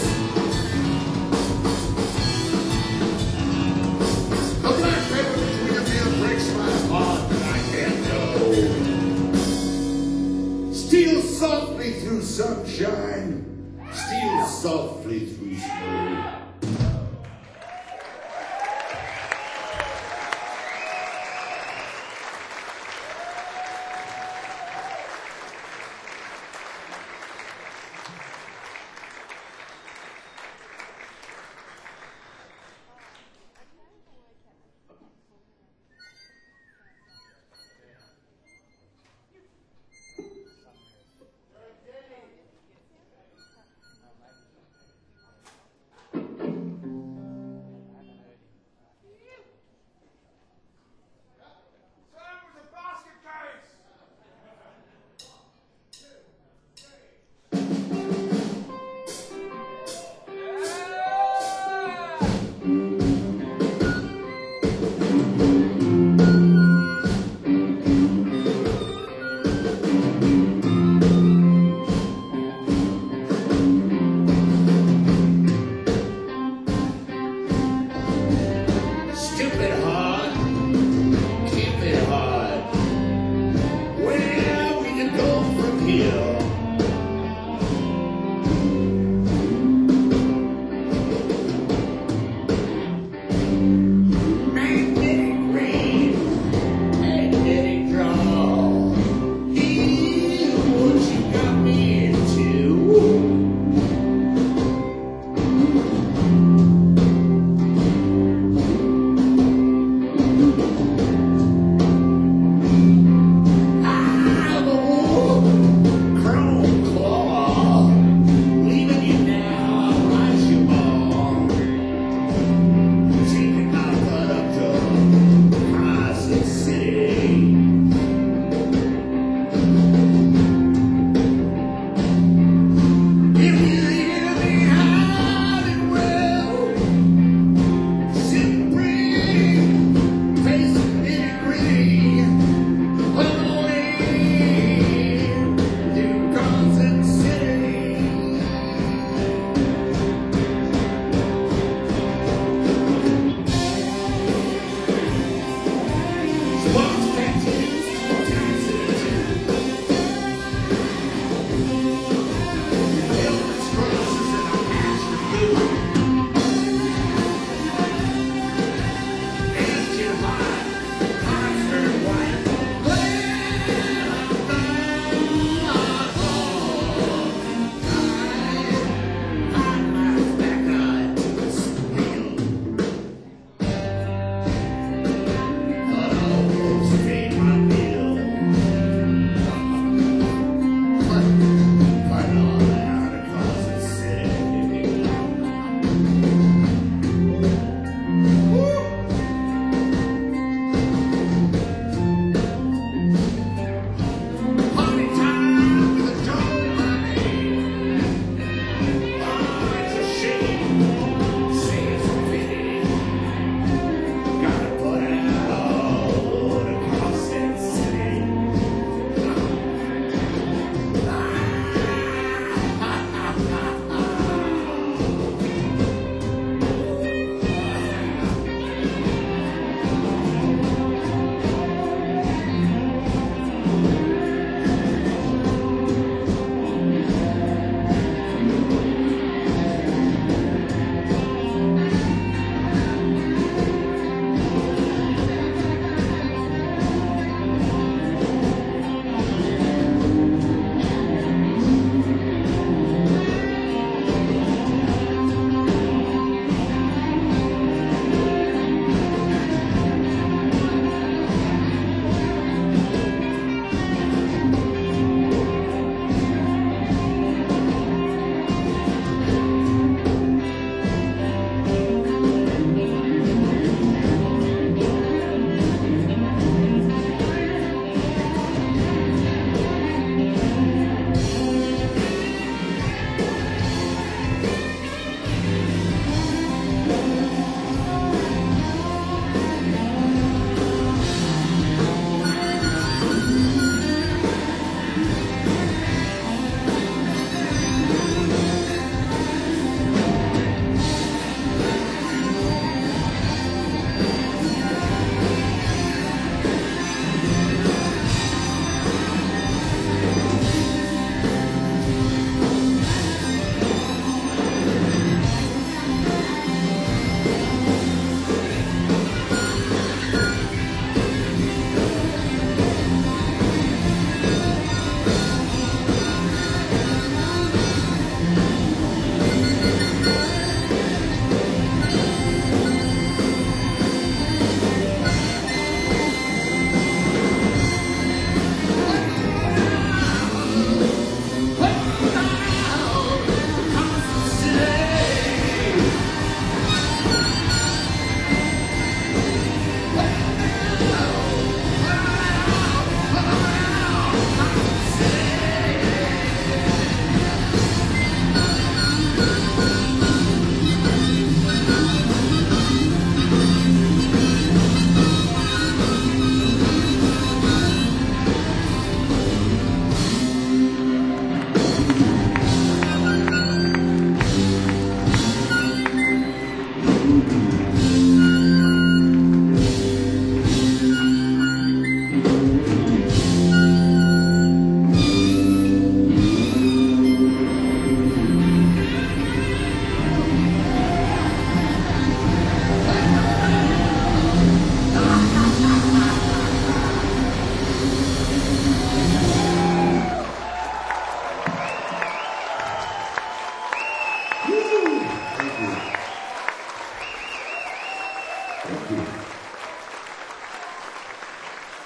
The black paper between the field breaks my heart and I can't go. Steal softly through sunshine. Steal softly through snow.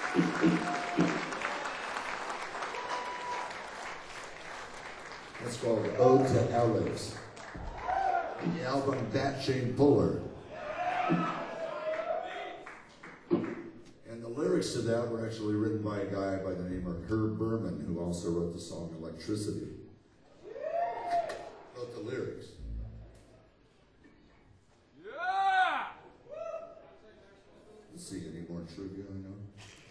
That's called Ode to Alex. The album That Shane Fuller. And the lyrics to that were actually written by a guy by the name of Herb Berman, who also wrote the song Electricity. Wrote the lyrics. Yeah! Let's see, any more trivia I know?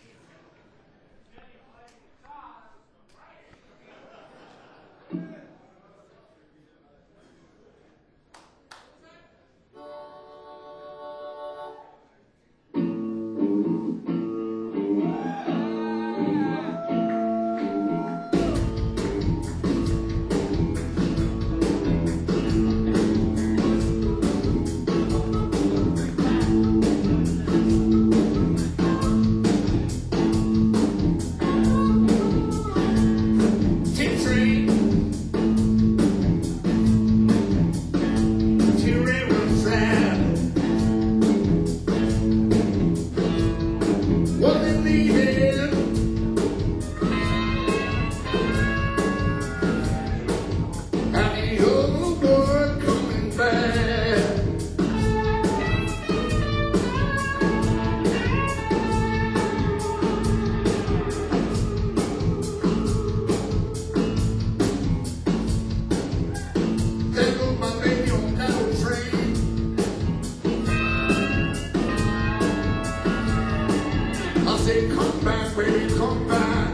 Come back, baby, come back.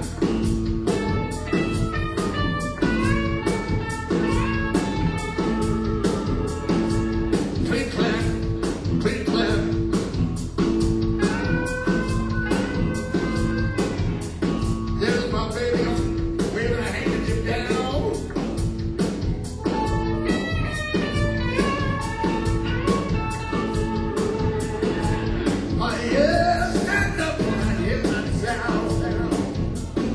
Click, clack, click, clack. There's my baby, waving her handkerchief down. Oh yeah, stand up when I hear that sound.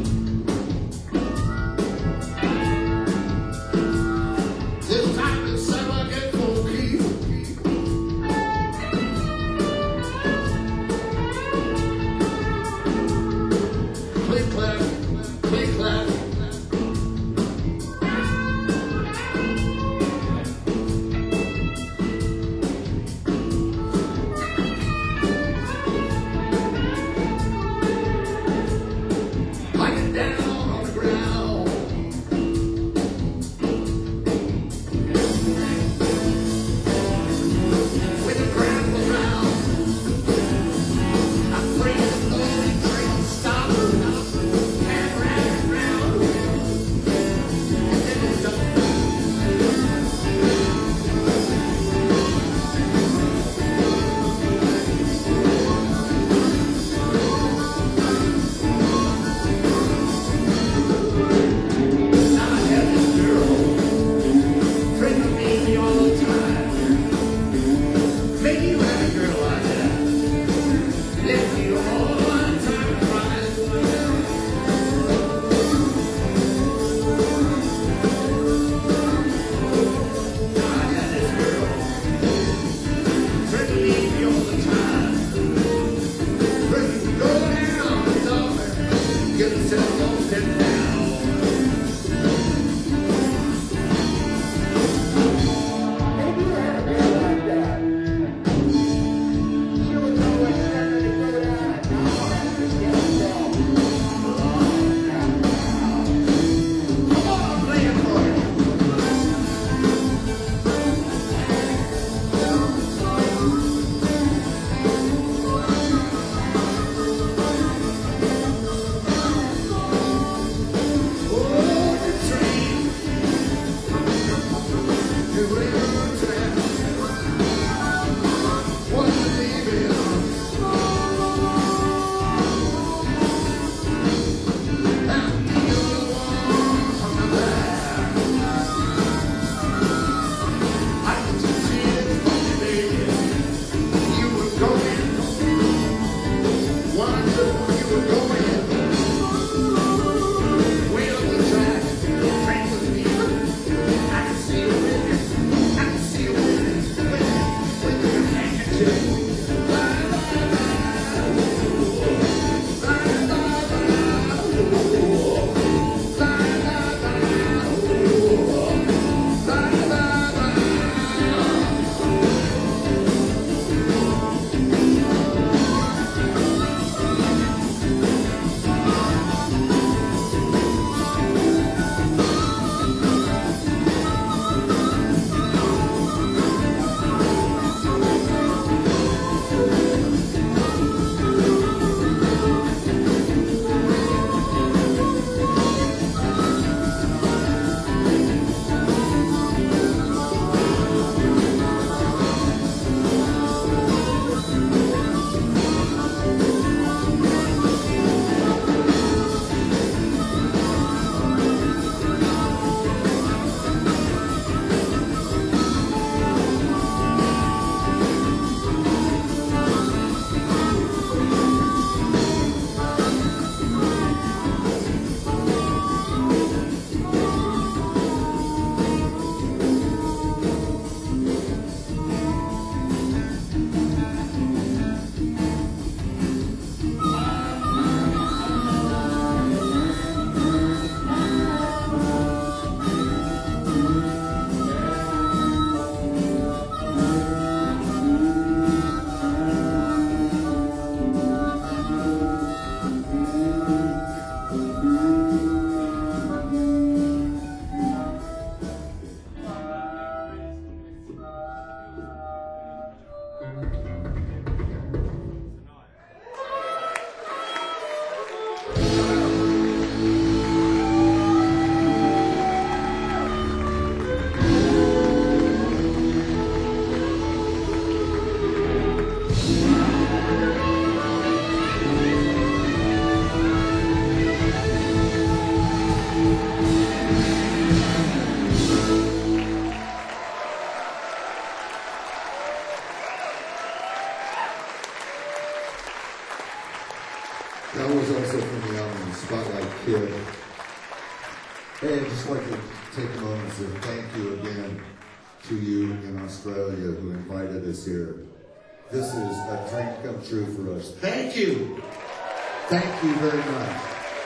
That was also from the album Spotlight Kid. Hey, I'd just like to take a moment to thank you again to you in Australia who invited us here. This is a dream come true for us. Thank you. Thank you very much.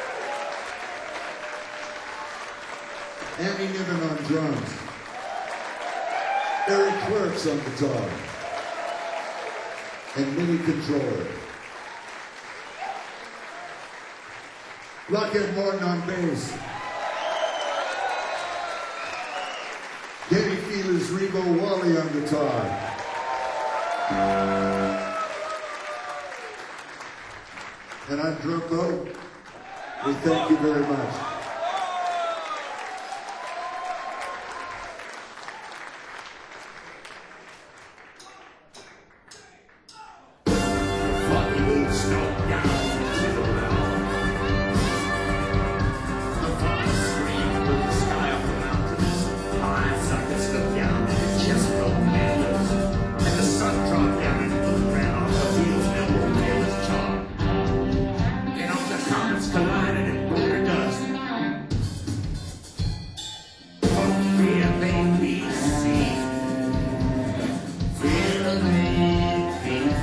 Andy Niven on drums. Eric Clerks on guitar. And MIDI controller. Rocket Morton on bass. Danny Feeler's Rebo Wally on guitar. And I'm Drumbo. We thank you very much. Funky boots stomp down to the ground. The fire scream with the sky up the mountains. High suckers look down and it just broke windows. And the sun dropped down and looked round. The wheels never real as chalk. And all the comets collided in border dust. Oh, fear they be seen. Fear they be.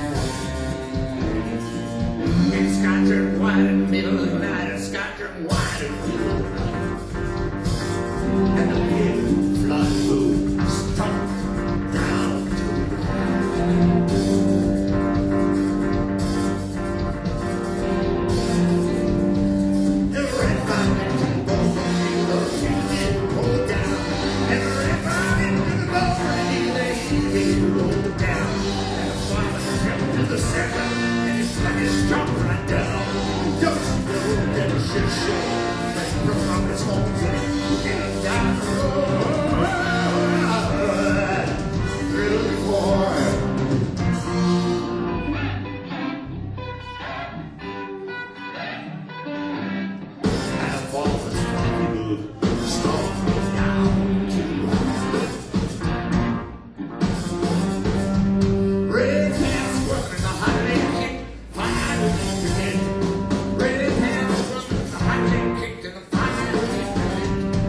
It's got turned white in the middle of the night. It's got turned white in the middle of the night. And the big flood boom stomped down to the ground. The red mountain both of the did roll down. And the red mountain both of they did roll down. And the fire jumped to the center. And it's like it's jumped right down. Don't you know that it should show? Let's broke off his homes and get down the road. Really, boy. And a ball of funky move stomp down to red hands working the holiday kick, fire with the red hands working the holiday kick and the fire with the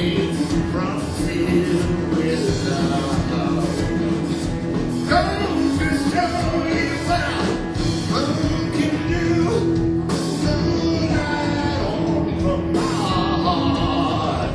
made promises with love. Goes to show you what love can do. Moonlight over my heart.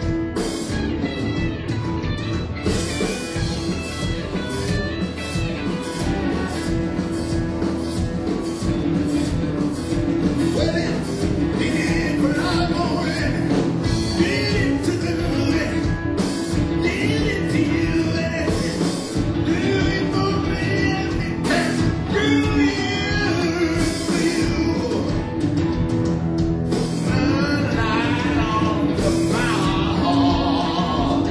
Well, it did what I wanted. Did it to do it. Did it to you and do it for me and it passed through you. Moonlight over my heart.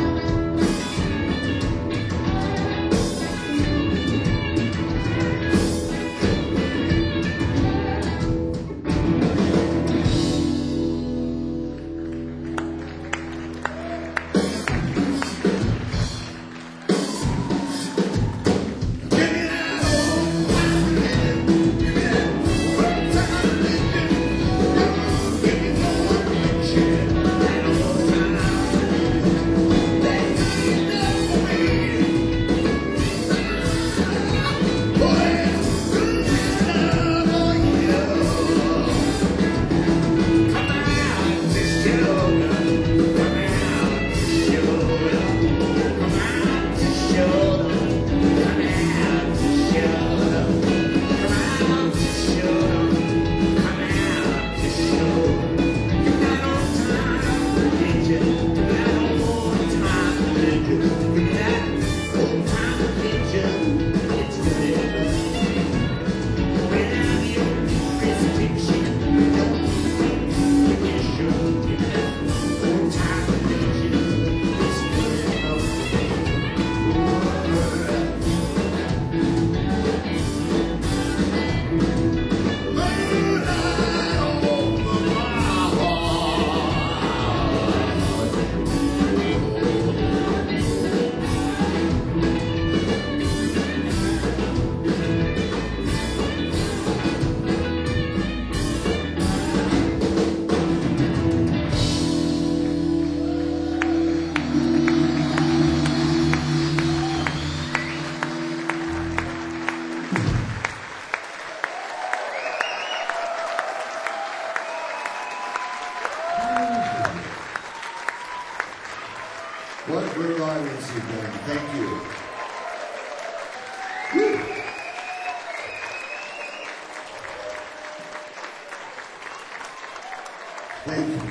Give me that old time living. Give me that old time living. Give me no affliction. That old time living. That ain't no way. Boy, good love on you. Come out to shoulder. Come out to shoulder. Come out to shoulder. Come out to shoulder. Come out to shoulder. Come out to shoulder. You got no time to get you. You got no more time to live you. You got no time to get you. It's good. Without your restriction, you don't get sure. You got no time to get you. It's good. Moonlight over my heart. What a great audience you've been. Thank you. Thank you.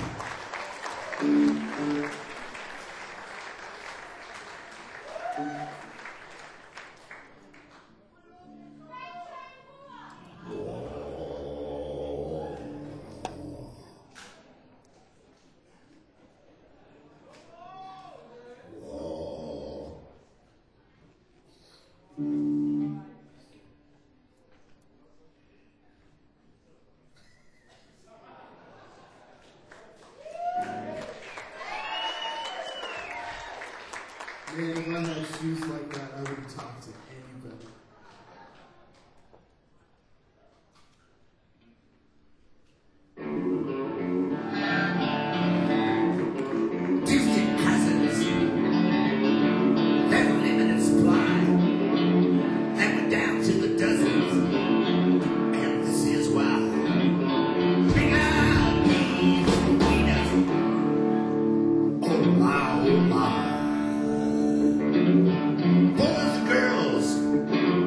Man, if I had shoes like that, I would talk to anybody. Distant cousins have a limited supply, and we're down to the dozens, and this is why. Big out these peanuts. Oh my, oh my. Boys and girls,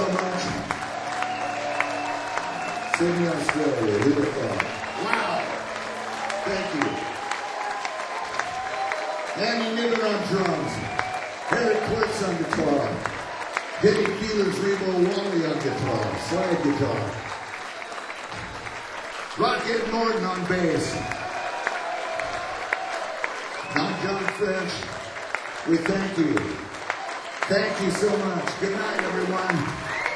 much. Sydney, Australia. Who'd have thought? Wow. Thank you. Andy Niven on drums. Harry Clips on guitar. Hitty Keeler's Rebo Wally on guitar. Slide guitar. Rocket Norton on bass. I'm John French. We thank you. Thank you so much. Good night, everyone.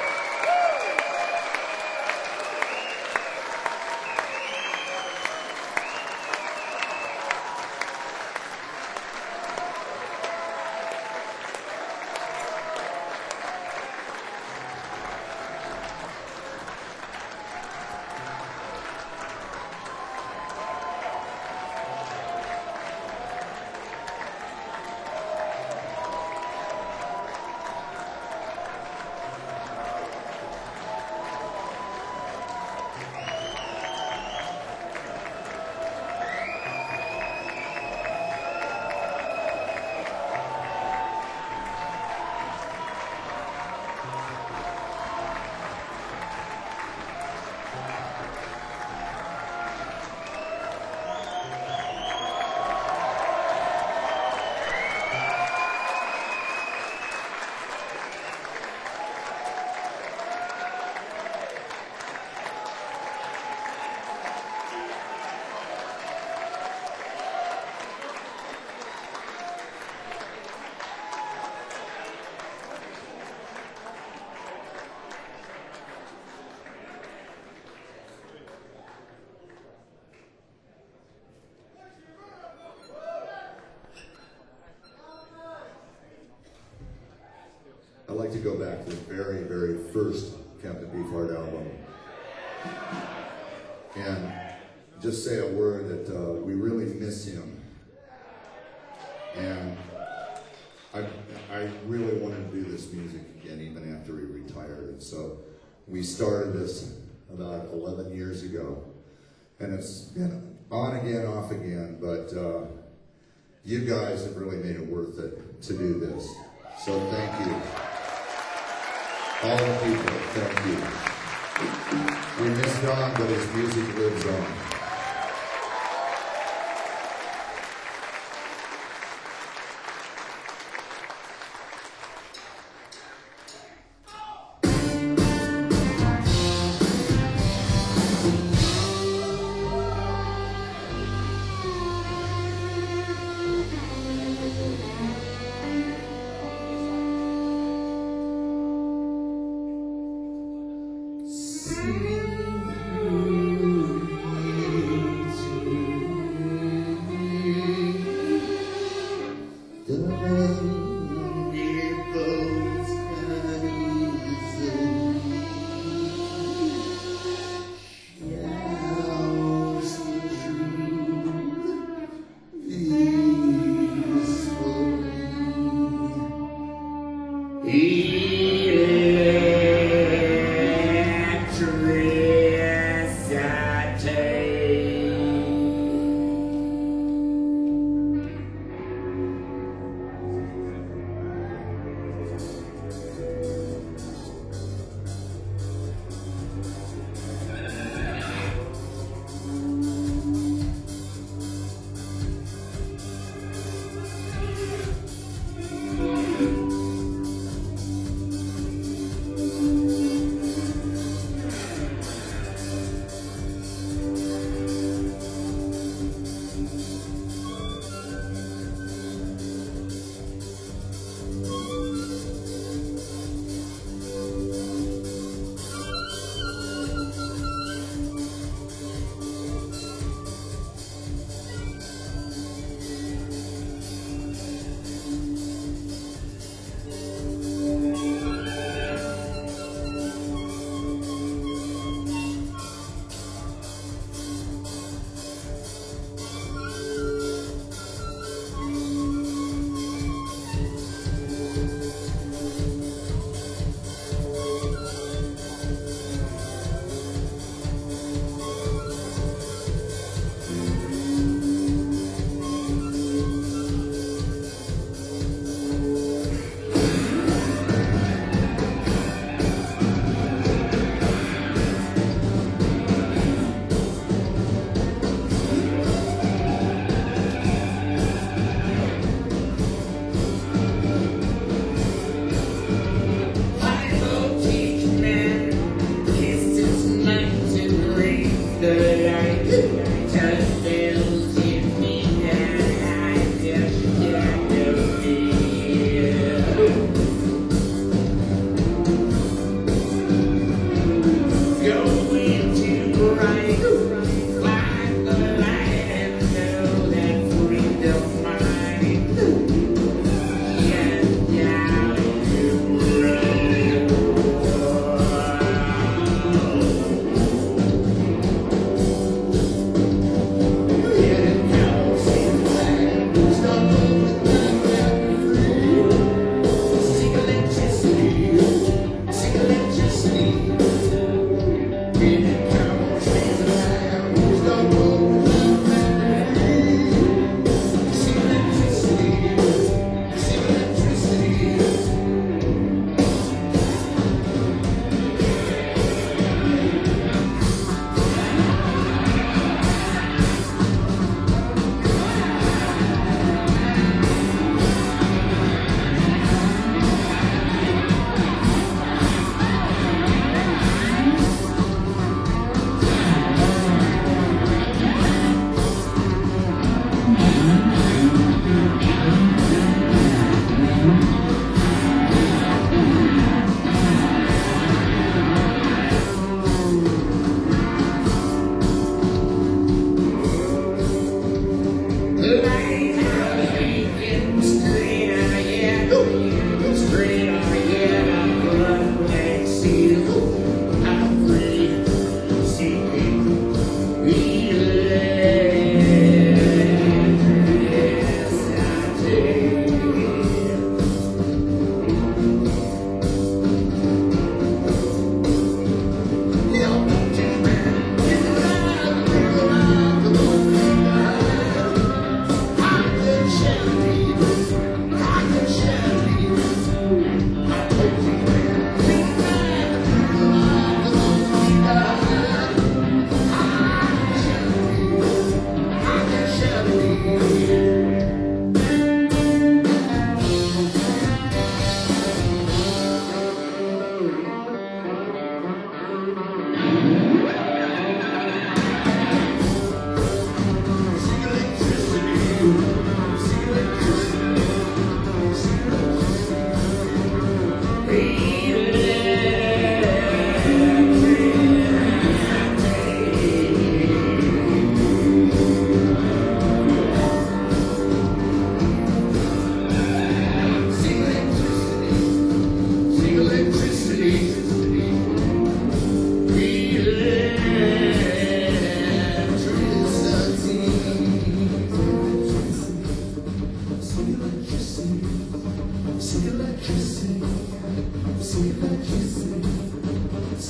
I'd like to go back to the very, very first Captain Beefheart album and just say a word that we really miss him. And I really wanted to do this music again even after he retired. And so we started this about 11 years ago. And it's been on again, off again, but you guys have really made it worth it to do this. So thank you. All the people, thank you. We miss Don, but his music lives on. Electric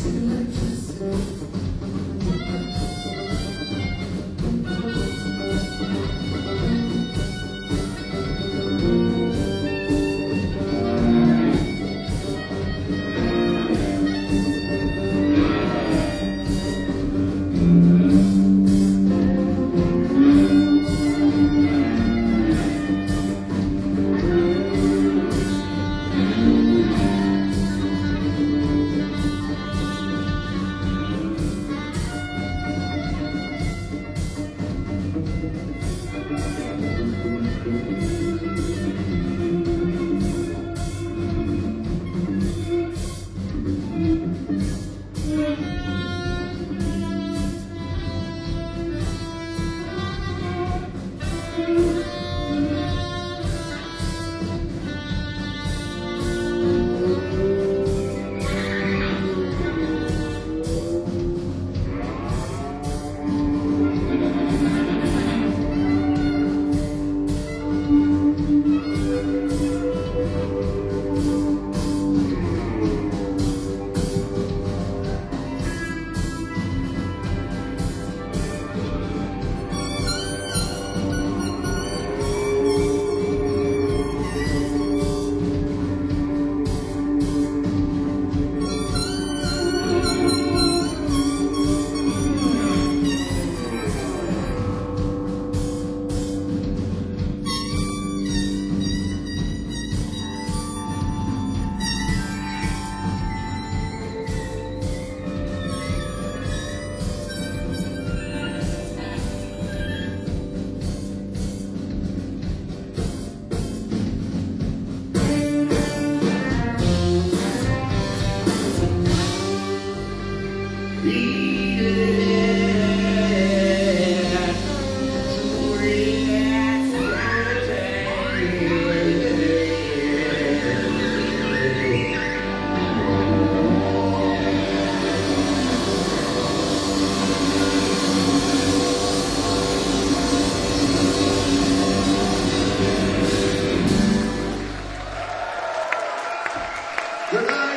Good night.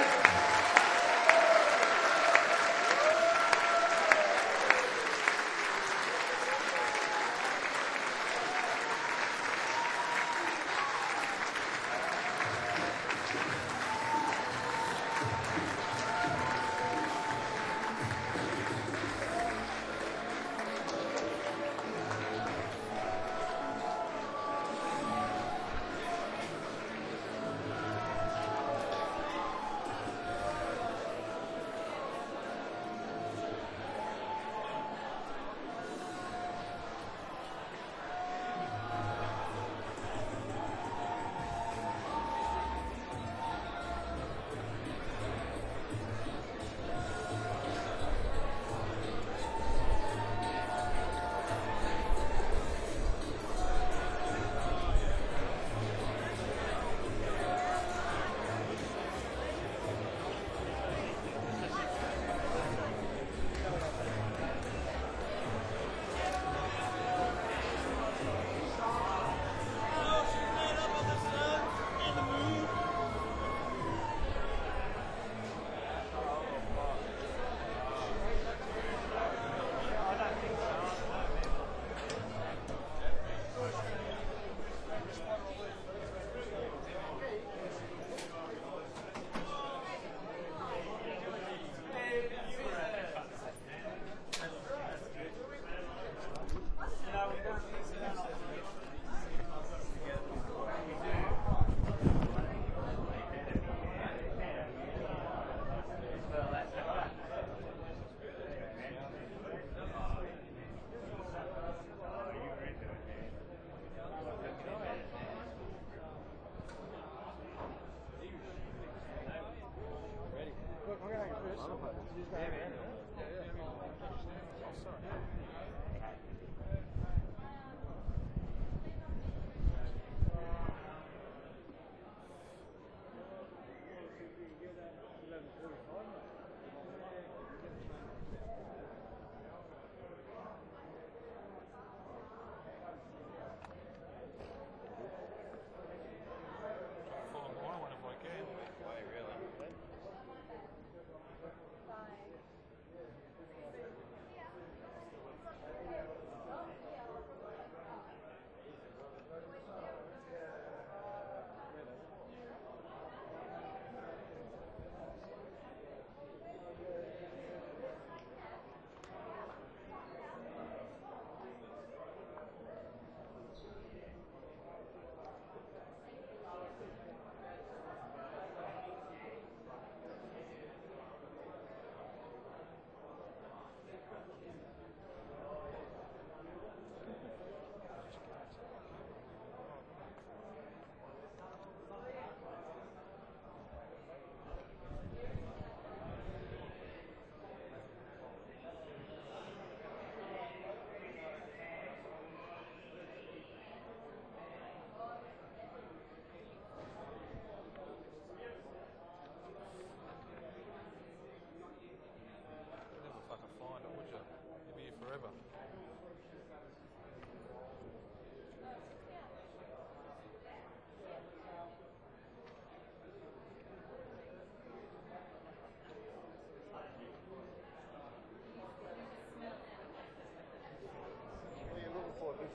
Why, really?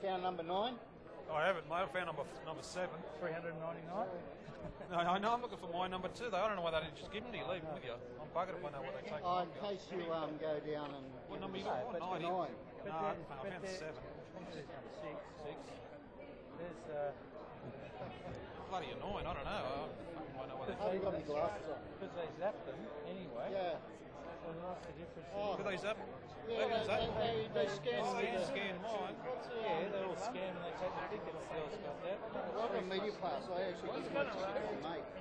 found number 9? I haven't, mate. I found number 7. 399. No, I know I'm looking for my number 2, though. I don't know why they didn't just give them to you, leave them with you. I'm buggered if I know what they take. Oh, in case you go down and... What number you got? But 90? the 9. No, I found 7. There's number 6. 6. There's Bloody annoying, I don't know. I don't know why they Oh, you got my glasses on. because they zapped them anyway. Yeah. So that's the difference. Oh. Could they zap? Yeah, they scan Oh, the... you scan mine. Yeah, they all scan and they take the tickets. They all got that. I'm a media pass. I actually give my ticket to my mate.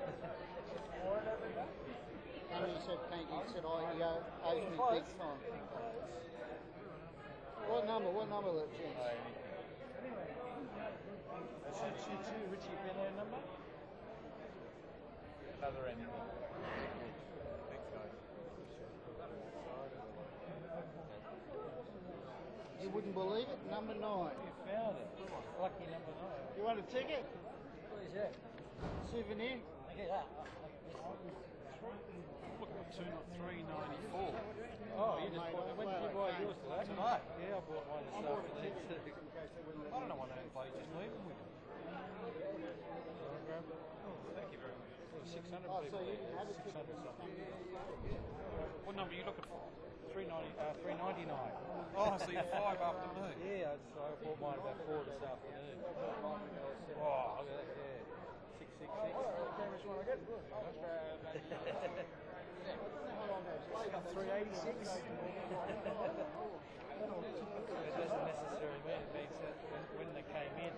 And he said, thank you. He said, oh, he owes me big time. What number, little gents? Richie Bennett number? Other end. You wouldn't believe it, number 9. You found it. Lucky number 9. You want a ticket? What is that? Souvenir? Okay, that. Look at 394. Oh, you just mate, bought, I'm when did glad you I buy came. yours today? Tonight. Yeah, I bought mine this afternoon too. I don't know why they don't play, just leave them with you. Thank you very much. 600 Oh, people. so you didn't have a 600 ticket? something. What number are you looking for? 399. Oh, so you're 5 after me. Yeah, I bought mine about 4 this afternoon. Oh, look at that, yeah. 666. Got 386. It doesn't necessarily mean it means that when they came in.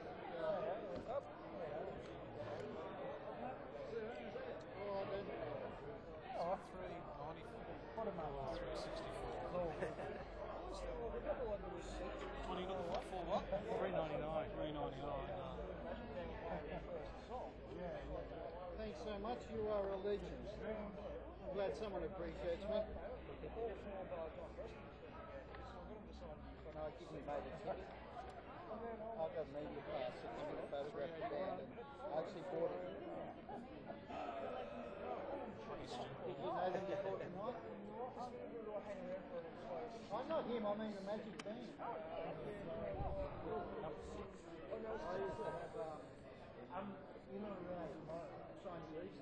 Oh, 394. What am I? 364. What are you looking for what? 399. 399. Thanks so much. You are a legend. I'm glad someone appreciates me. When I give me mate a ticket, I've got a media pass so I can photograph the band and I actually bought it. Did you know them before tonight? I'm not him, I mean the Magic Band. You know, Chinese East,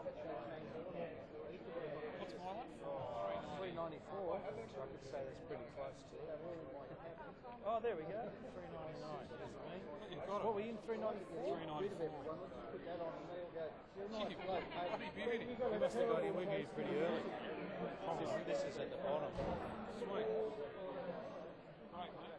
What's my one? 394. I could say that's pretty close to it. Oh, there we go. 399. That's me. You've got it. What were you in 394? 394. put that on and they'll go, you're a nice Gee, bloke, mate. bloody beauty. We must have got in with me pretty early. This is at the bottom. Sweet. Right, mate.